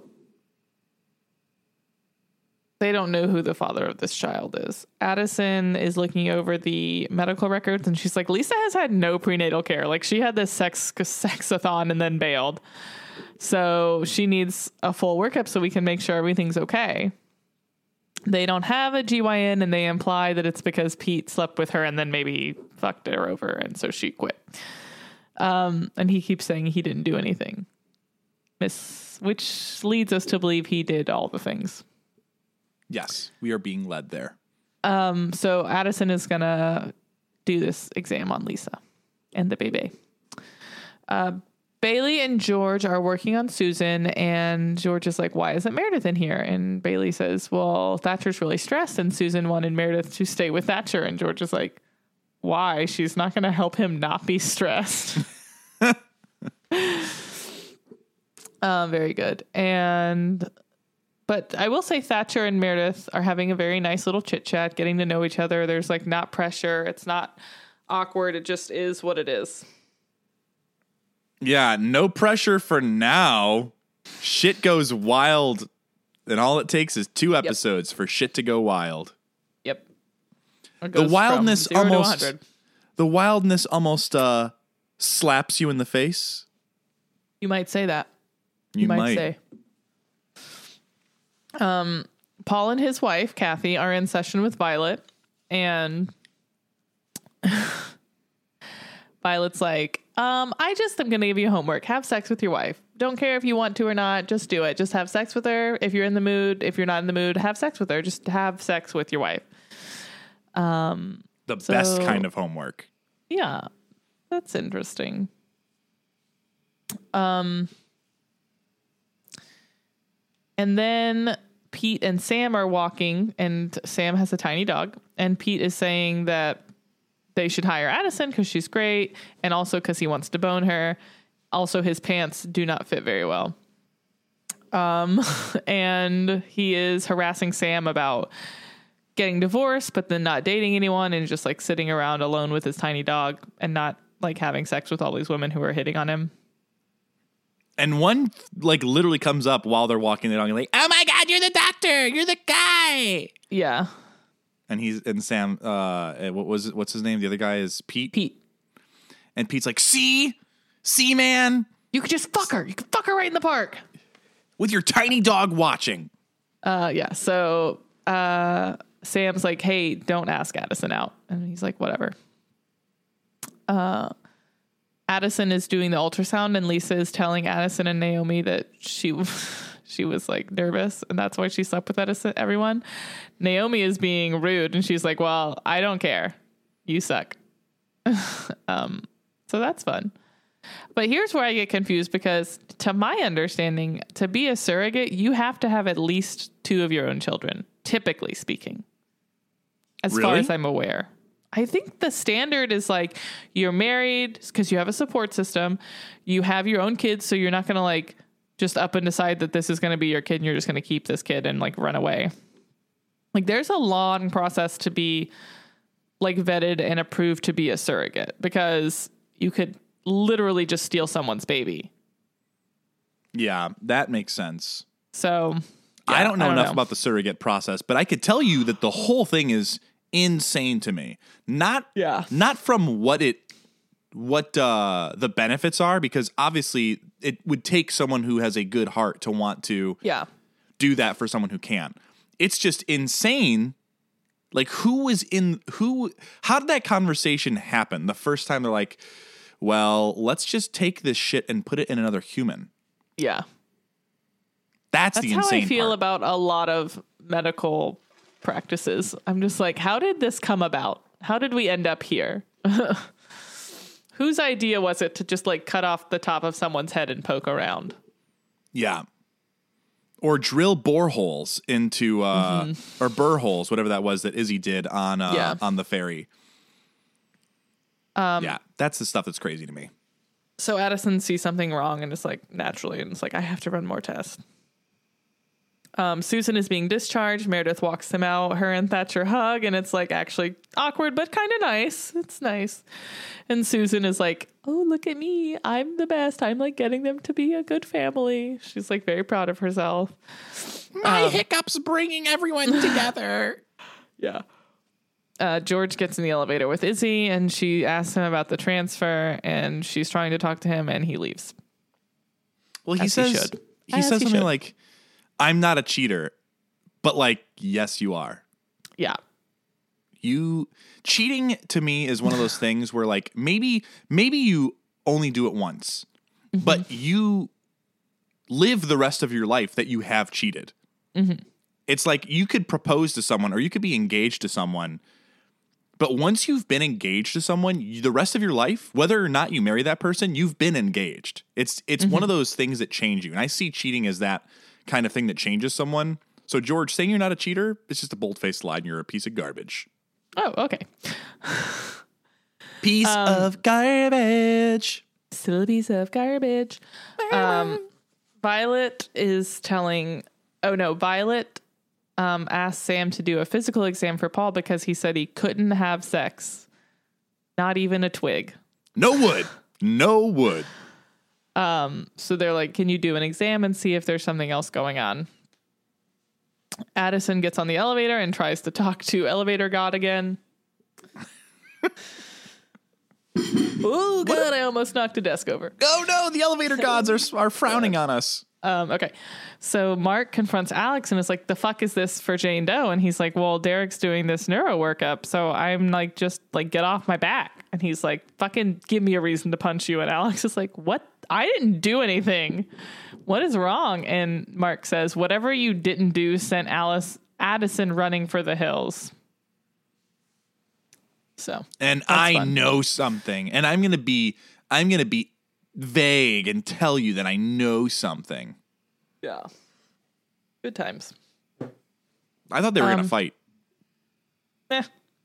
S5: they don't know who the father of this child is. Addison is looking over the medical records, and she's like, Lisa has had no prenatal care. Like, she had this sex sexathon and then bailed. So she needs a full workup so we can make sure everything's okay. They don't have a G Y N, and they imply that it's because Pete slept with her and then maybe fucked her over, and so she quit. Um, and he keeps saying he didn't do anything, Miss, which leads us to believe he did all the things.
S4: Yes, we are being led there.
S5: Um, so Addison is gonna do this exam on Lisa and the baby. Uh, Bailey and George are working on Susan, and George is like, why isn't Meredith in here? And Bailey says, well, Thatcher's really stressed, and Susan wanted Meredith to stay with Thatcher. And George is like, why? She's not going to help him not be stressed. uh, very good. And, but I will say Thatcher and Meredith are having a very nice little chit chat, getting to know each other. There's like not pressure. It's not awkward. It just is what it is.
S4: Yeah, no pressure for now. Shit goes wild, and all it takes is two episodes yep. for shit to go wild.
S5: Yep.
S4: The wildness almost the wildness almost uh, slaps you in the face.
S5: You might say that.
S4: You,
S5: you might,
S4: might
S5: say. Um, Paul and his wife Kathy are in session with Violet, and Violet's like, um, I just am going to give you homework. Have sex with your wife. Don't care if you want to or not. Just do it. Just have sex with her. If you're in the mood, if you're not in the mood, have sex with her. Just have sex with your wife. Um,
S4: the
S5: so,
S4: best kind of homework.
S5: Yeah, that's interesting. Um, and then Pete and Sam are walking, and Sam has a tiny dog, and Pete is saying that they should hire Addison because she's great, and also because he wants to bone her. Also, his pants do not fit very well. Um, and he is harassing Sam about getting divorced, but then not dating anyone and just like sitting around alone with his tiny dog and not like having sex with all these women who are hitting on him.
S4: And one like literally comes up while they're walking the dog and like, oh my God, you're the doctor. You're the guy.
S5: Yeah.
S4: And he's and Sam, uh, what was it? What's his name? The other guy is Pete.
S5: Pete.
S4: And Pete's like, see, see, man,
S5: you could just fuck her. You could fuck her right in the park
S4: with your tiny dog watching.
S5: Uh, yeah. So, uh, Sam's like, hey, don't ask Addison out. And he's like, whatever. Uh, Addison is doing the ultrasound, and Lisa is telling Addison and Naomi that she she was like nervous, and that's why she slept with Addison, everyone. Naomi is being rude, and she's like, well, I don't care. You suck. um, so that's fun. But here's where I get confused, because to my understanding, to be a surrogate, you have to have at least two of your own children, typically speaking, as
S4: really?
S5: far as I'm aware. I think the standard is like you're married because you have a support system. You have your own kids, so you're not going to like just up and decide that this is going to be your kid and you're just going to keep this kid and like run away. Like there's a long process to be like vetted and approved to be a surrogate, because you could literally just steal someone's baby.
S4: Yeah, that makes sense.
S5: So yeah,
S4: I don't know
S5: I don't
S4: enough
S5: know.
S4: about the surrogate process, but I could tell you that the whole thing is insane to me. Not
S5: Yeah.
S4: not from what it what uh, the benefits are, because obviously it would take someone who has a good heart to want to
S5: Yeah.
S4: do that for someone who can't. It's just insane. Like, who was in who? How did that conversation happen? The first time they're like, "Well, let's just take this shit and put it in another human."
S5: Yeah.
S4: That's,
S5: That's
S4: the
S5: how
S4: insane
S5: I feel
S4: part.
S5: about a lot of medical practices. I'm just like, how did this come about? How did we end up here? Whose idea was it to just like cut off the top of someone's head and poke around?
S4: Yeah. Or drill boreholes into, uh, mm-hmm. or burr holes, whatever that was that Izzy did on uh,
S5: Yeah.
S4: on the ferry.
S5: Um,
S4: yeah, that's the stuff that's crazy to me.
S5: So Addison sees something wrong and it's like naturally, and it's like, I have to run more tests. Um, Susan is being discharged. Meredith walks him out. Her and Thatcher hug, and it's like actually awkward, but kind of nice. It's nice. And Susan is like, oh, look at me. I'm the best. I'm like getting them to be a good family. She's like very proud of herself.
S4: My
S5: Um,
S4: hiccups bringing everyone together.
S5: Yeah. Uh, George gets in the elevator with Izzy, and she asks him about the transfer, and she's trying to talk to him, and he leaves.
S4: Well, he
S5: As he
S4: says
S5: should.
S4: he
S5: As
S4: says
S5: he
S4: something
S5: should.
S4: like, "I'm not a cheater," but like, yes, you are.
S5: Yeah.
S4: You cheating to me is one of those things where like maybe maybe you only do it once,
S5: Mm-hmm.
S4: but you live the rest of your life that you have cheated.
S5: Mm-hmm.
S4: It's like you could propose to someone or you could be engaged to someone, but once you've been engaged to someone, you, the rest of your life, whether or not you marry that person, you've been engaged. It's it's
S5: Mm-hmm.
S4: one of those things that change you, and I see cheating as that kind of thing that changes someone. So George, saying you're not a cheater, it's just a bold-faced lie and you're a piece of garbage.
S5: Oh, okay.
S4: Piece
S5: Um,
S4: of garbage.
S5: Still a piece of garbage. Um, Violet is telling, oh no, Violet um, asked Sam to do a physical exam for Paul because he said he couldn't have sex. Not even a twig.
S4: No wood. No wood.
S5: Um, so they're like, can you do an exam and see if there's something else going on? Addison gets on the elevator and tries to talk to elevator god again. Oh, God, I almost knocked a desk over.
S4: Oh no, the elevator gods are are frowning on us.
S5: Um, okay. So Mark confronts Alex and is like, the fuck is this for Jane Doe? And he's like, well, Derek's doing this neuro workup. So I'm like, just like, get off my back. And he's like, fucking give me a reason to punch you. And Alex is like, what? I didn't do anything. What is wrong? And Mark says, whatever you didn't do sent Alice Addison running for the hills. So,
S4: And
S5: that's
S4: I
S5: fun.
S4: know something. And I'm gonna be I'm gonna be vague and tell you that I know something.
S5: Yeah. Good times.
S4: I thought they were
S5: Um,
S4: gonna fight.
S5: Eh.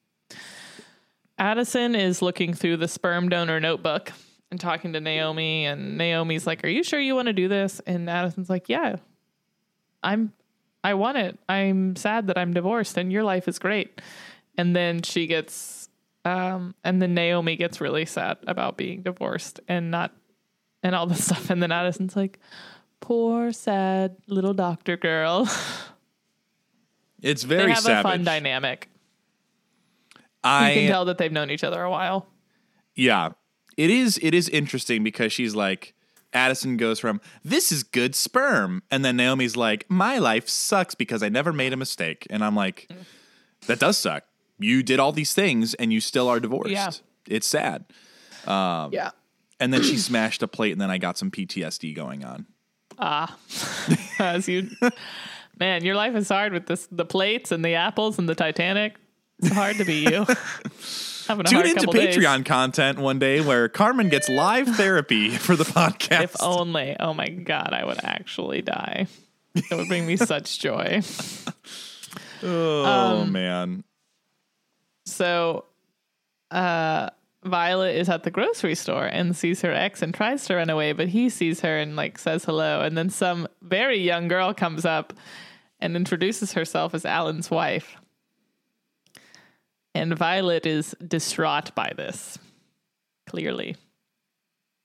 S5: Addison is looking through the sperm donor notebook and talking to Naomi, and Naomi's like, are you sure you want to do this? And Addison's like, yeah, I'm, I want it. I'm sad that I'm divorced and your life is great. And then she gets, um, and then Naomi gets really sad about being divorced and not, and all this stuff. And then Addison's like, poor, sad little doctor girl.
S4: It's very
S5: They have
S4: savage.
S5: a fun dynamic.
S4: I
S5: You can tell that they've known each other a while.
S4: Yeah. It is it is interesting because she's like, Addison goes from, this is good sperm. And then Naomi's like, my life sucks because I never made a mistake. And I'm like, that does suck. You did all these things and you still are divorced.
S5: Yeah.
S4: It's sad. Um,
S5: Yeah.
S4: And then she smashed a plate and then I got some P T S D going on.
S5: Ah, as you, man, your life is hard with this, the plates and the apples and the Titanic. It's hard to be you. Having a
S4: Tune
S5: hard
S4: into
S5: couple days.
S4: Patreon content one day where Carmen gets live therapy for the podcast.
S5: If only. Oh my God, I would actually die. It would bring me such joy.
S4: oh,
S5: Um,
S4: man.
S5: So, uh, Violet is at the grocery store and sees her ex and tries to run away, but he sees her and like says hello. And then some very young girl comes up and introduces herself as Alan's wife. And Violet is distraught by this, clearly.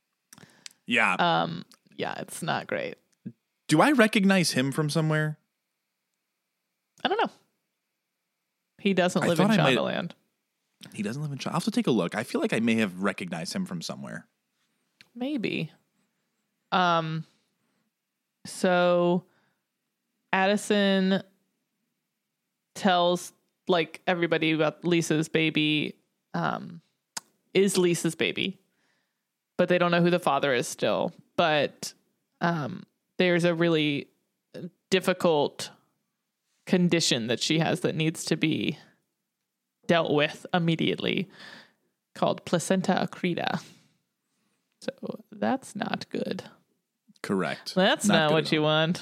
S4: Yeah.
S5: Um, yeah, it's not great.
S4: Do I recognize him from somewhere?
S5: I don't know. He doesn't
S4: I
S5: live in
S4: thought I might-
S5: Shondaland.
S4: He doesn't live in China. I'll have to take a look. I feel like I may have recognized him from somewhere.
S5: Maybe. Um. So, Addison tells like everybody about Lisa's baby. Um, is Lisa's baby, but they don't know who the father is still. But um, there's a really difficult condition that she has that needs to be dealt with immediately, called placenta acreta. So that's not good.
S4: Correct.
S5: That's not,
S4: good
S5: what
S4: at
S5: you
S4: all.
S5: want.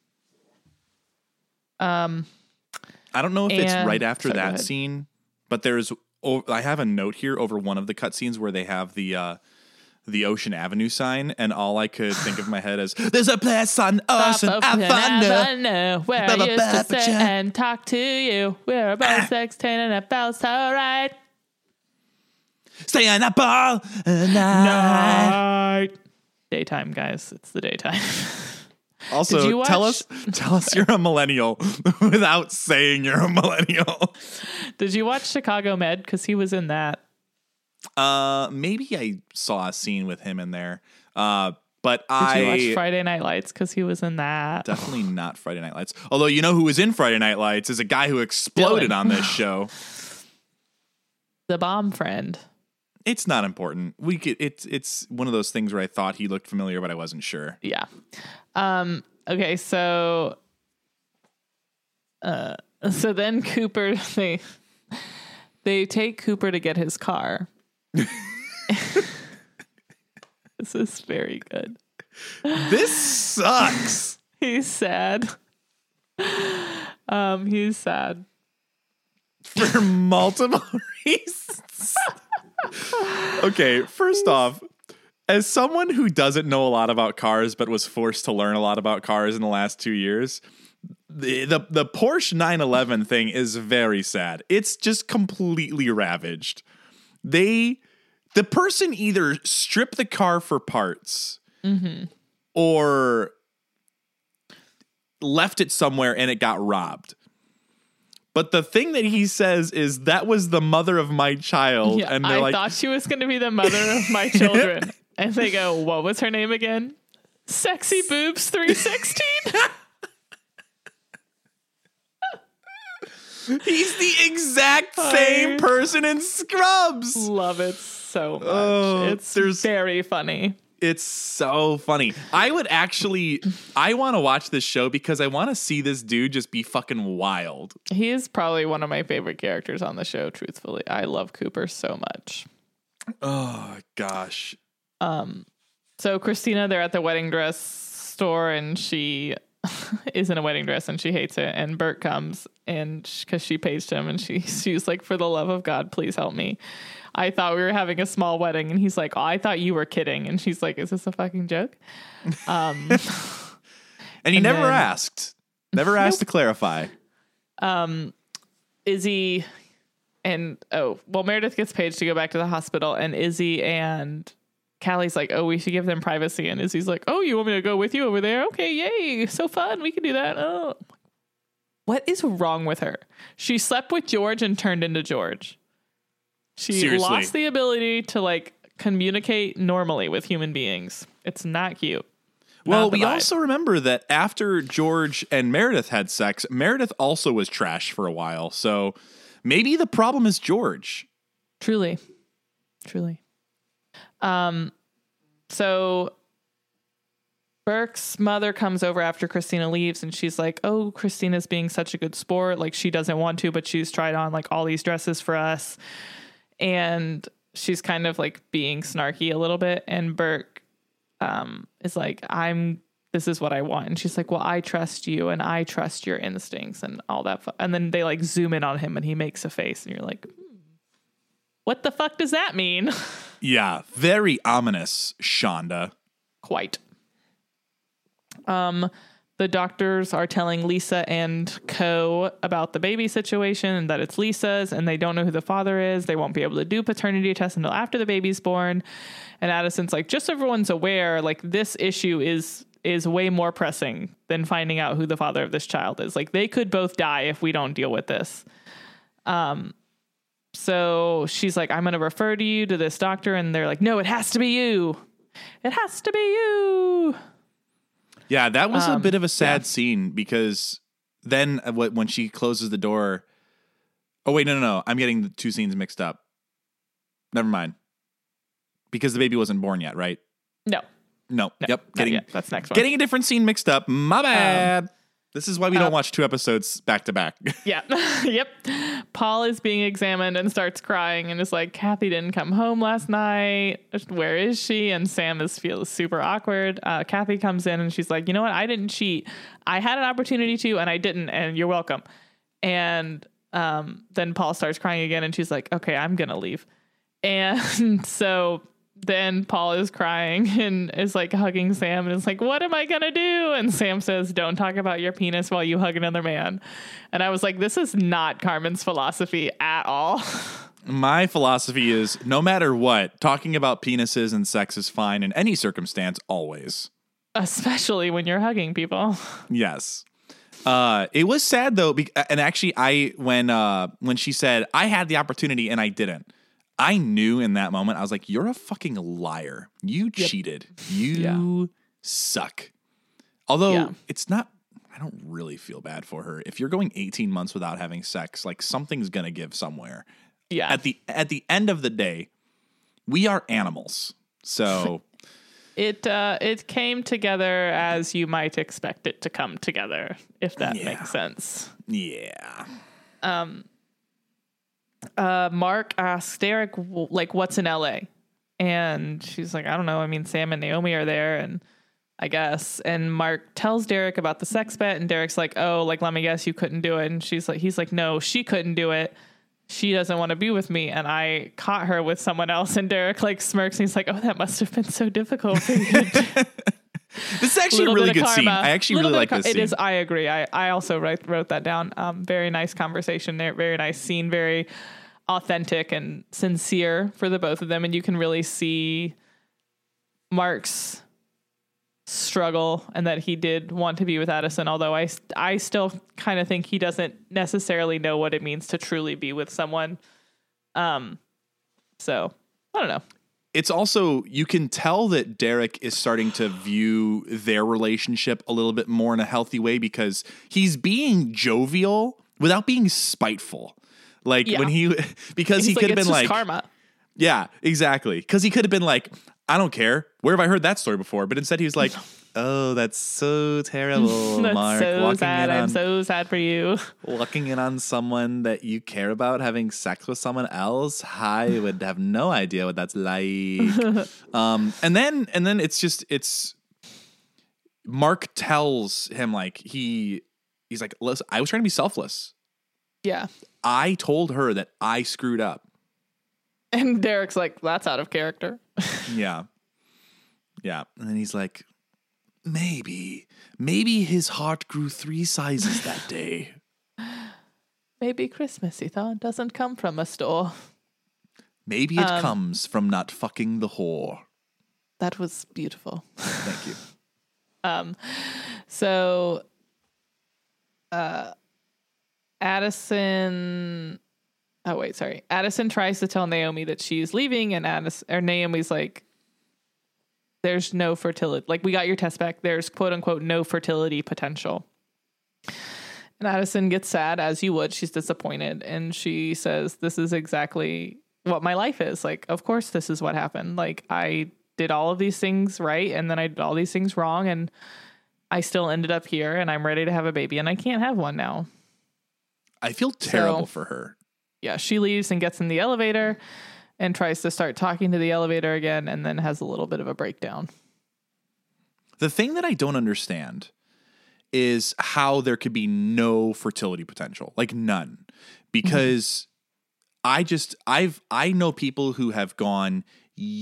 S5: Um,
S4: I don't know if it's
S5: And-
S4: right after
S5: sorry, go
S4: that
S5: ahead.
S4: scene, but there's. Oh, I have a note here over one of the cutscenes where they have the uh, the Ocean Avenue sign, and all I could think of in my head is "There's a place on Ocean
S5: Pop up and
S4: Avenue."
S5: know where
S4: Ba- ba-
S5: I used
S4: ba-
S5: to
S4: ba-
S5: sit
S4: cha.
S5: and talk to you. We were both
S4: Ah.
S5: sixteen and it felt so right.
S4: Staying up all night.
S5: Night. Daytime, guys. It's the daytime.
S4: Also,
S5: Did you
S4: tell
S5: watch-
S4: us, tell us you're a millennial without saying you're a millennial.
S5: Did you watch Chicago Med? Because he was in that.
S4: Uh, maybe I saw a scene with him in there. Uh, but
S5: Did
S4: I
S5: you watch Friday Night Lights? Because he was in that.
S4: definitely not Friday Night Lights. Although you know who was in Friday Night Lights is a guy who exploded
S5: Dylan.
S4: on this show.
S5: The bomb friend.
S4: It's not important. We could, it's it's one of those things where I thought he looked familiar, but I wasn't sure.
S5: Yeah. Um, okay, so uh so then Cooper they they take Cooper to get his car. This is very good.
S4: This sucks.
S5: He's sad. Um, he's sad.
S4: For multiple reasons. Okay, first off, as someone who doesn't know a lot about cars but was forced to learn a lot about cars in the last two years, the the, the Porsche nine eleven thing is very sad. It's just completely ravaged. They the person either stripped the car for parts or left it somewhere and it got robbed. But the thing that he says is that was the mother of my child.
S5: Yeah,
S4: and they're
S5: I
S4: like,
S5: thought she was going to be the mother of my children. And they go, what was her name again? Sexy Boobs three sixteen?
S4: he's the exact same
S5: I-
S4: person in Scrubs.
S5: Love it so much.
S4: Oh,
S5: it's
S4: there's-
S5: very funny.
S4: It's so funny. I would actually, I want to watch this show because I want to see this dude just be fucking wild.
S5: He is probably one of my favorite characters on the show, truthfully. I love Cooper so much.
S4: Oh, gosh.
S5: Um, so Christina, they're at the wedding dress store and she is in a wedding dress and she hates it. And Bert comes and because she paged him and she she's like, for the love of God, please help me. I thought we were having a small wedding. And he's like, oh, I thought you were kidding. And she's like, is this a fucking joke? Um,
S4: And he
S5: And
S4: never
S5: then-
S4: asked, never asked to clarify.
S5: um, Izzy and, oh, well, Meredith gets paged to go back to the hospital. And Izzy and Callie's like, oh, we should give them privacy. And Izzy's like, oh, you want me to go with you over there? Okay, yay. So fun. We can do that. Oh, what is wrong with her? She slept with George and turned into George. She
S4: Seriously.
S5: lost the ability to like communicate normally with human beings. It's not cute.
S4: Well,
S5: Not the
S4: we
S5: vibe.
S4: also remember that after George and Meredith had sex, Meredith also was trash for a while. So maybe the problem is George.
S5: Truly. Truly. Um, so Burke's mother comes over after Christina leaves and she's like, oh, Christina's being such a good sport. Like she doesn't want to, but she's tried on like all these dresses for us. And she's kind of like being snarky a little bit. And Burke um, is like, I'm, this is what I want. And she's like, well, I trust you and I trust your instincts and all that. Fu-. And then they like zoom in on him and he makes a face and you're like, hmm, what the fuck does that mean?
S4: Yeah, very ominous, Shonda.
S5: Quite. Um, the doctors are telling Lisa and Co about the baby situation and that it's Lisa's and they don't know who the father is. They won't be able to do paternity tests until after the baby's born. And Addison's like, just so everyone's aware, like this issue is is way more pressing than finding out who the father of this child is. Like they could both die if we don't deal with this. Um, so she's like, I'm going to refer to you to this doctor. And they're like, no, it has to be you. It has to be you.
S4: Yeah, that was
S5: Um,
S4: a bit of a sad
S5: yeah.
S4: scene because then uh, what- when she closes the door. Oh, wait, no, no, no. I'm getting the two scenes mixed up. Never mind. Because the baby wasn't born yet, right?
S5: No.
S4: No.
S5: No,
S4: yep.
S5: not
S4: Getting
S5: yet. That's next one.
S4: Getting a different scene mixed up. My bad. this is why we don't
S5: um,
S4: watch two episodes back to back.
S5: Yeah. Yep. Paul is being examined and starts crying and is like, Kathy didn't come home last night. Where is she? And Sam is feels super awkward. Uh, Kathy comes in and she's like, you know what? I didn't cheat. I had an opportunity to, and I didn't. And you're welcome. And um, then Paul starts crying again. And she's like, okay, I'm going to leave. And so then Paul is crying and is like hugging Sam and is like, what am I going to do? And Sam says, don't talk about your penis while you hug another man. And I was like, this is not Carmen's philosophy at all.
S4: My philosophy is no matter what, talking about penises and sex is fine in any circumstance, always.
S5: Especially when you're hugging people.
S4: Yes. Uh, it was sad though. Be- and actually I, when, uh, when she said I had the opportunity and I didn't, I knew in that moment, I was like, you're a fucking liar. You cheated. You
S5: Yeah.
S4: suck. Although
S5: Yeah.
S4: it's not, I don't really feel bad for her. If you're going eighteen months without having sex, like something's going to give somewhere.
S5: Yeah.
S4: At the, at the end of the day, we are animals. So
S5: It uh, it came together as you might expect it to come together, if that
S4: Yeah.
S5: makes sense.
S4: yeah.
S5: Uh, Mark asks Derek, w- like, what's in L A? And she's like, I don't know. I mean, Sam and Naomi are there, and I guess. And Mark tells Derek about the sex bet, and Derek's like, oh, like, let me guess, you couldn't do it. And she's like, he's like, no, she couldn't do it. She doesn't want to be with me, and I caught her with someone else. And Derek like smirks, and he's like, oh, that must have been so difficult for you.
S4: This is actually a
S5: Little
S4: really
S5: bit of
S4: good scene.
S5: karma.
S4: I actually
S5: Little
S4: really
S5: bit
S4: like
S5: of
S4: this
S5: car-
S4: scene.
S5: It is. I agree. I, I also write, wrote that down. Um, very nice conversation there. Very nice scene. Very authentic and sincere for the both of them. And you can really see Mark's struggle and that he did want to be with Addison. Although I, I still kind of think he doesn't necessarily know what it means to truly be with someone. Um, so I don't know.
S4: It's also, you can tell that Derek is starting to view their relationship a little bit more in a healthy way because he's being jovial without being spiteful. Like
S5: Yeah.
S4: when he, because
S5: He's
S4: he could have
S5: it's
S4: been
S5: just
S4: like,
S5: karma.
S4: yeah, exactly. Because he could have been like, I don't care. Where have I heard that story before? But instead he was like, oh, that's so terrible,
S5: That's
S4: Mark.
S5: so
S4: walking
S5: sad.
S4: in
S5: I'm
S4: on,
S5: so sad for you.
S4: walking in on someone that you care about having sex with someone else. I would have no idea what that's like. um, and then, and then it's just, it's Mark tells him like, he, he's like, listen, I was trying to be selfless.
S5: Yeah.
S4: I told her that I screwed up.
S5: And Derek's like, that's out of character.
S4: Yeah. Yeah. And then he's like, maybe, maybe his heart grew three sizes that day.
S5: Maybe Christmas, he thought, doesn't come from a store.
S4: Maybe it
S5: Um,
S4: comes from not fucking the whore.
S5: That was beautiful.
S4: Thank you.
S5: Um, so, uh, Addison, oh wait, sorry. Addison tries to tell Naomi that she's leaving, and Addison, or Naomi's like, there's no fertility. Like, we got your test back. There's quote unquote no fertility potential. And Addison gets sad, as you would. She's disappointed. And she says, this is exactly what my life is. Like, of course, this is what happened. Like, I did all of these things right, and then I did all these things wrong, and I still ended up here, and I'm ready to have a baby, and I can't have one now.
S4: I feel terrible
S5: So-
S4: for her.
S5: Yeah, she leaves and gets in the elevator and tries to start talking to the elevator again, and then has a little bit of a breakdown.
S4: The thing that I don't understand is how there could be no fertility potential, like none, because I just, I've, I know people who have gone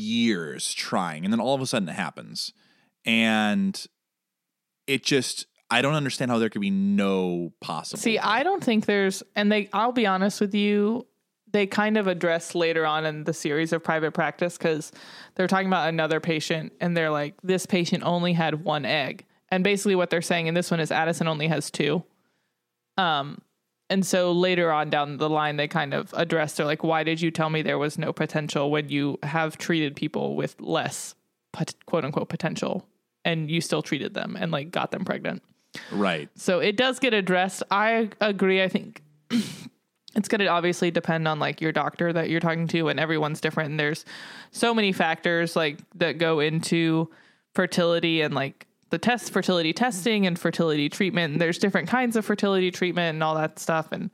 S4: years trying, and then all of a sudden it happens. And it just, I don't understand how there could be no possible.
S5: See, I don't think there's, and they, I'll be honest with you, they kind of address later on in the series of Private Practice, because they're talking about another patient and they're like, this patient only had one egg. And basically what they're saying in this one is Addison only has two. Um, and so later on down the line, they kind of address, they're like, why did you tell me there was no potential when you have treated people with less pot- quote unquote potential and you still treated them and like got them pregnant?
S4: Right.
S5: So it does get addressed. I agree. I think it's going to obviously depend on like your doctor that you're talking to, and everyone's different. And there's so many factors like that go into fertility and like the test fertility testing and fertility treatment. And there's different kinds of fertility treatment and all that stuff. And,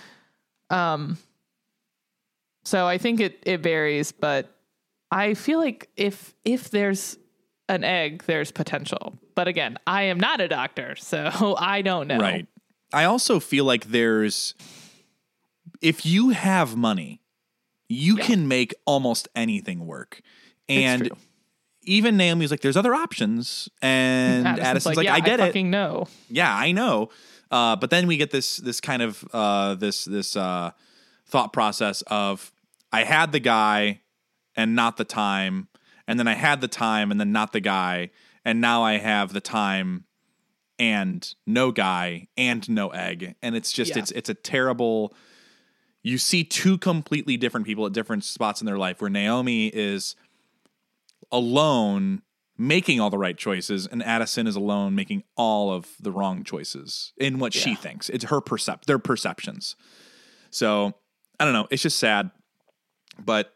S5: um, so I think it, it varies, but I feel like if, if there's an egg, there's potential. But again, I am not a doctor, so I don't know.
S4: Right. I also feel like there's, if you have money, you yeah. can make almost anything work. And even Naomi's like, there's other options. And Addison's, Addison's like, like,
S5: yeah,
S4: I get
S5: I
S4: it.
S5: fucking know.
S4: Yeah, I know. Uh, but then we get this, this kind of, uh, this, this, uh, thought process of, I had the guy and not the time. And then I had the time and then not the guy. And now I have the time and no guy and no egg. And it's just, yeah. it's, it's a terrible, you see two completely different people at different spots in their life where Naomi is alone making all the right choices and Addison is alone making all of the wrong choices in what yeah. she thinks. It's her percep, their perceptions. So I don't know. It's just sad, but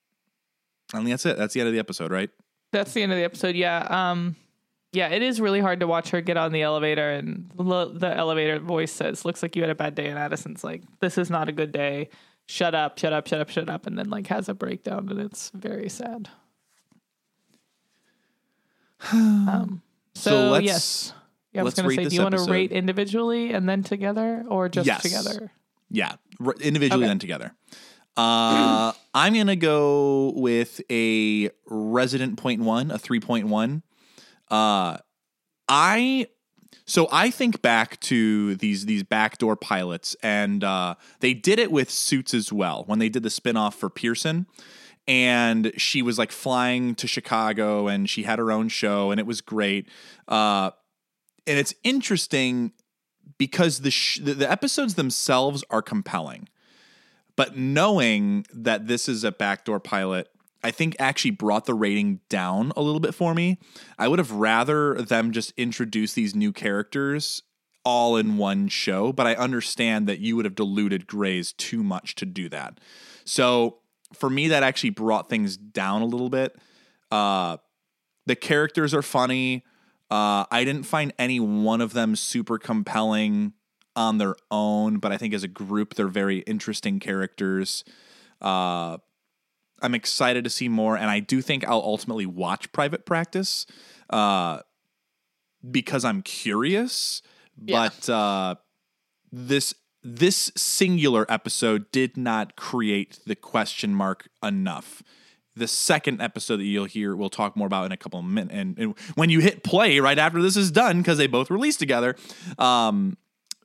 S4: I mean, that's it. That's the end of the episode, right?
S5: That's the end of the episode. Yeah. Um, yeah, it is really hard to watch her get on the elevator and the, the elevator voice says, looks like you had a bad day. And Addison's like, this is not a good day. Shut up, shut up, shut up, shut up. And then like has a breakdown and it's very sad. um, so,
S4: so let's,
S5: yes. Yeah, I was going to say, do you want to rate individually and then together or just
S4: yes.
S5: together?
S4: Yeah, r- individually
S5: okay.
S4: then together. Uh, I'm going to go with a resident point one, a three point one. Uh, I, so I think back to these, these backdoor pilots and, uh, they did it with Suits as well when they did the spinoff for Pearson and she was like flying to Chicago and she had her own show and it was great. Uh, and it's interesting because the, sh- the, the episodes themselves are compelling. But knowing that this is a backdoor pilot, I think actually brought the rating down a little bit for me. I would have rather them just introduce these new characters all in one show, but I understand that you would have diluted Grey's too much to do that. So for me, that actually brought things down a little bit. Uh, the characters are funny. Uh, I didn't find any one of them super compelling on their own, but I think as a group, they're very interesting characters. Uh, I'm excited to see more, and I do think I'll ultimately watch Private Practice uh, because I'm curious. Yeah. But uh, this this singular episode did not create the question mark enough. The second episode that you'll hear, we'll talk more about in a couple of minutes. And, and when you hit play right after this is done, because they both released together, um,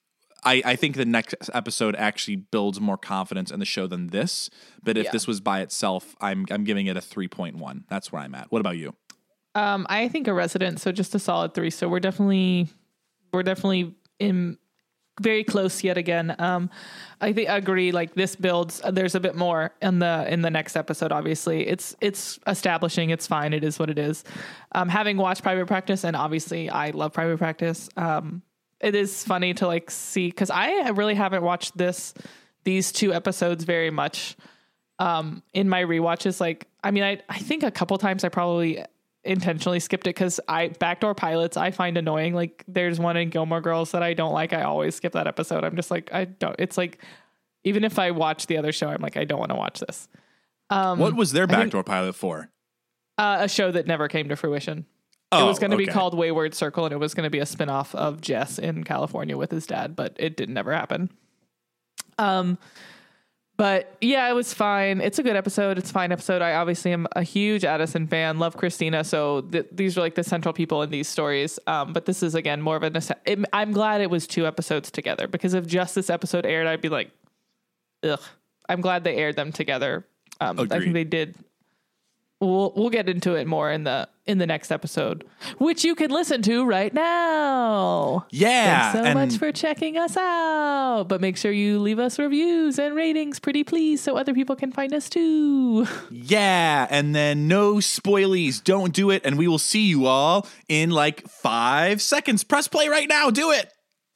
S4: I, I think the next episode actually builds more confidence in the show than this. But if yeah. this was by itself, I'm I'm giving it a three point one. That's where I'm at. What about you?
S5: Um, I think a resident, so just a solid three. So we're definitely we're definitely in very close yet again. Um, I think I agree. Like this builds. Uh, there's a bit more in the in the next episode. Obviously, it's it's establishing. It's fine. It is what it is. Um, having watched Private Practice, and obviously I love Private Practice. Um, it is funny to like see because I really haven't watched this these two episodes very much. Um, in my rewatches, like I mean, I I think a couple times I probably intentionally skipped it because I backdoor pilots I find annoying. Like there's one in Gilmore Girls that I don't like. I always skip that episode. I'm just like I don't. It's like even if I watch the other show, I'm like I don't want to watch this. Um,
S4: what was their backdoor think, pilot for?
S5: Uh, a show that never came to fruition.
S4: Oh,
S5: it was going to
S4: okay.
S5: be called Wayward Circle, and it was going to be a spinoff of Jess in California with his dad, but it did never happen. Um, But yeah, it was fine. It's a good episode. It's a fine episode. I obviously am a huge Addison fan. Love Christina. So th- these are like the central people in these stories. Um, but this is, again, more of a... Nece- it, I'm glad it was two episodes together, because if just this episode aired, I'd be like, ugh. I'm glad they aired them together. Um, I think they did. We'll we'll get into it more in the in the next episode, which you can listen to right now.
S4: Yeah.
S5: Thanks so much for checking us out. But make sure you leave us reviews and ratings, pretty please, so other people can find us too.
S4: Yeah. And then no spoilies. Don't do it. And we will see you all in like five seconds. Press play right now. Do it.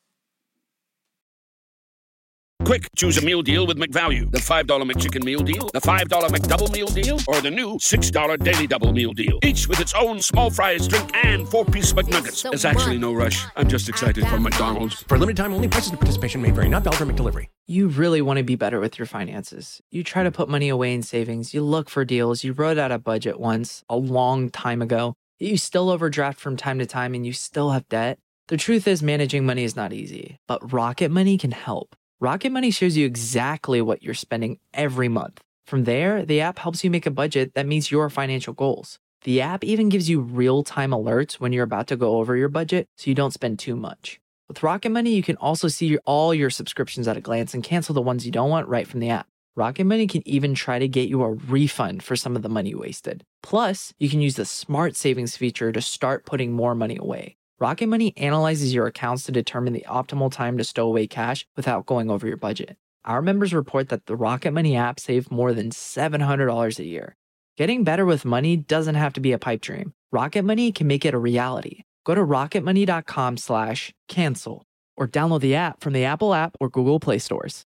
S1: Quick, choose a meal deal with McValue. The five dollar McChicken meal deal, the five dollar McDouble meal deal, or the new six dollar Daily Double meal deal. Each with its own small fries, drink, and four-piece McNuggets. There's actually no rush. I'm just excited for McDonald's.
S2: For a limited time only, prices and participation may vary. Not valid for McDelivery.
S6: You really want to be better with your finances. You try to put money away in savings. You look for deals. You wrote out a budget once a long time ago. You still overdraft from time to time and you still have debt. The truth is, managing money is not easy, but Rocket Money can help. Rocket Money shows you exactly what you're spending every month. From there, the app helps you make a budget that meets your financial goals. The app even gives you real-time alerts when you're about to go over your budget, so you don't spend too much. With Rocket Money, you can also see all your subscriptions at a glance and cancel the ones you don't want right from the app. Rocket Money can even try to get you a refund for some of the money you wasted. Plus, you can use the Smart Savings feature to start putting more money away. Rocket Money analyzes your accounts to determine the optimal time to stow away cash without going over your budget. Our members report that the Rocket Money app saved more than seven hundred dollars a year. Getting better with money doesn't have to be a pipe dream. Rocket Money can make it a reality. Go to rocketmoney.com slash cancel or download the app from the Apple app or Google Play stores.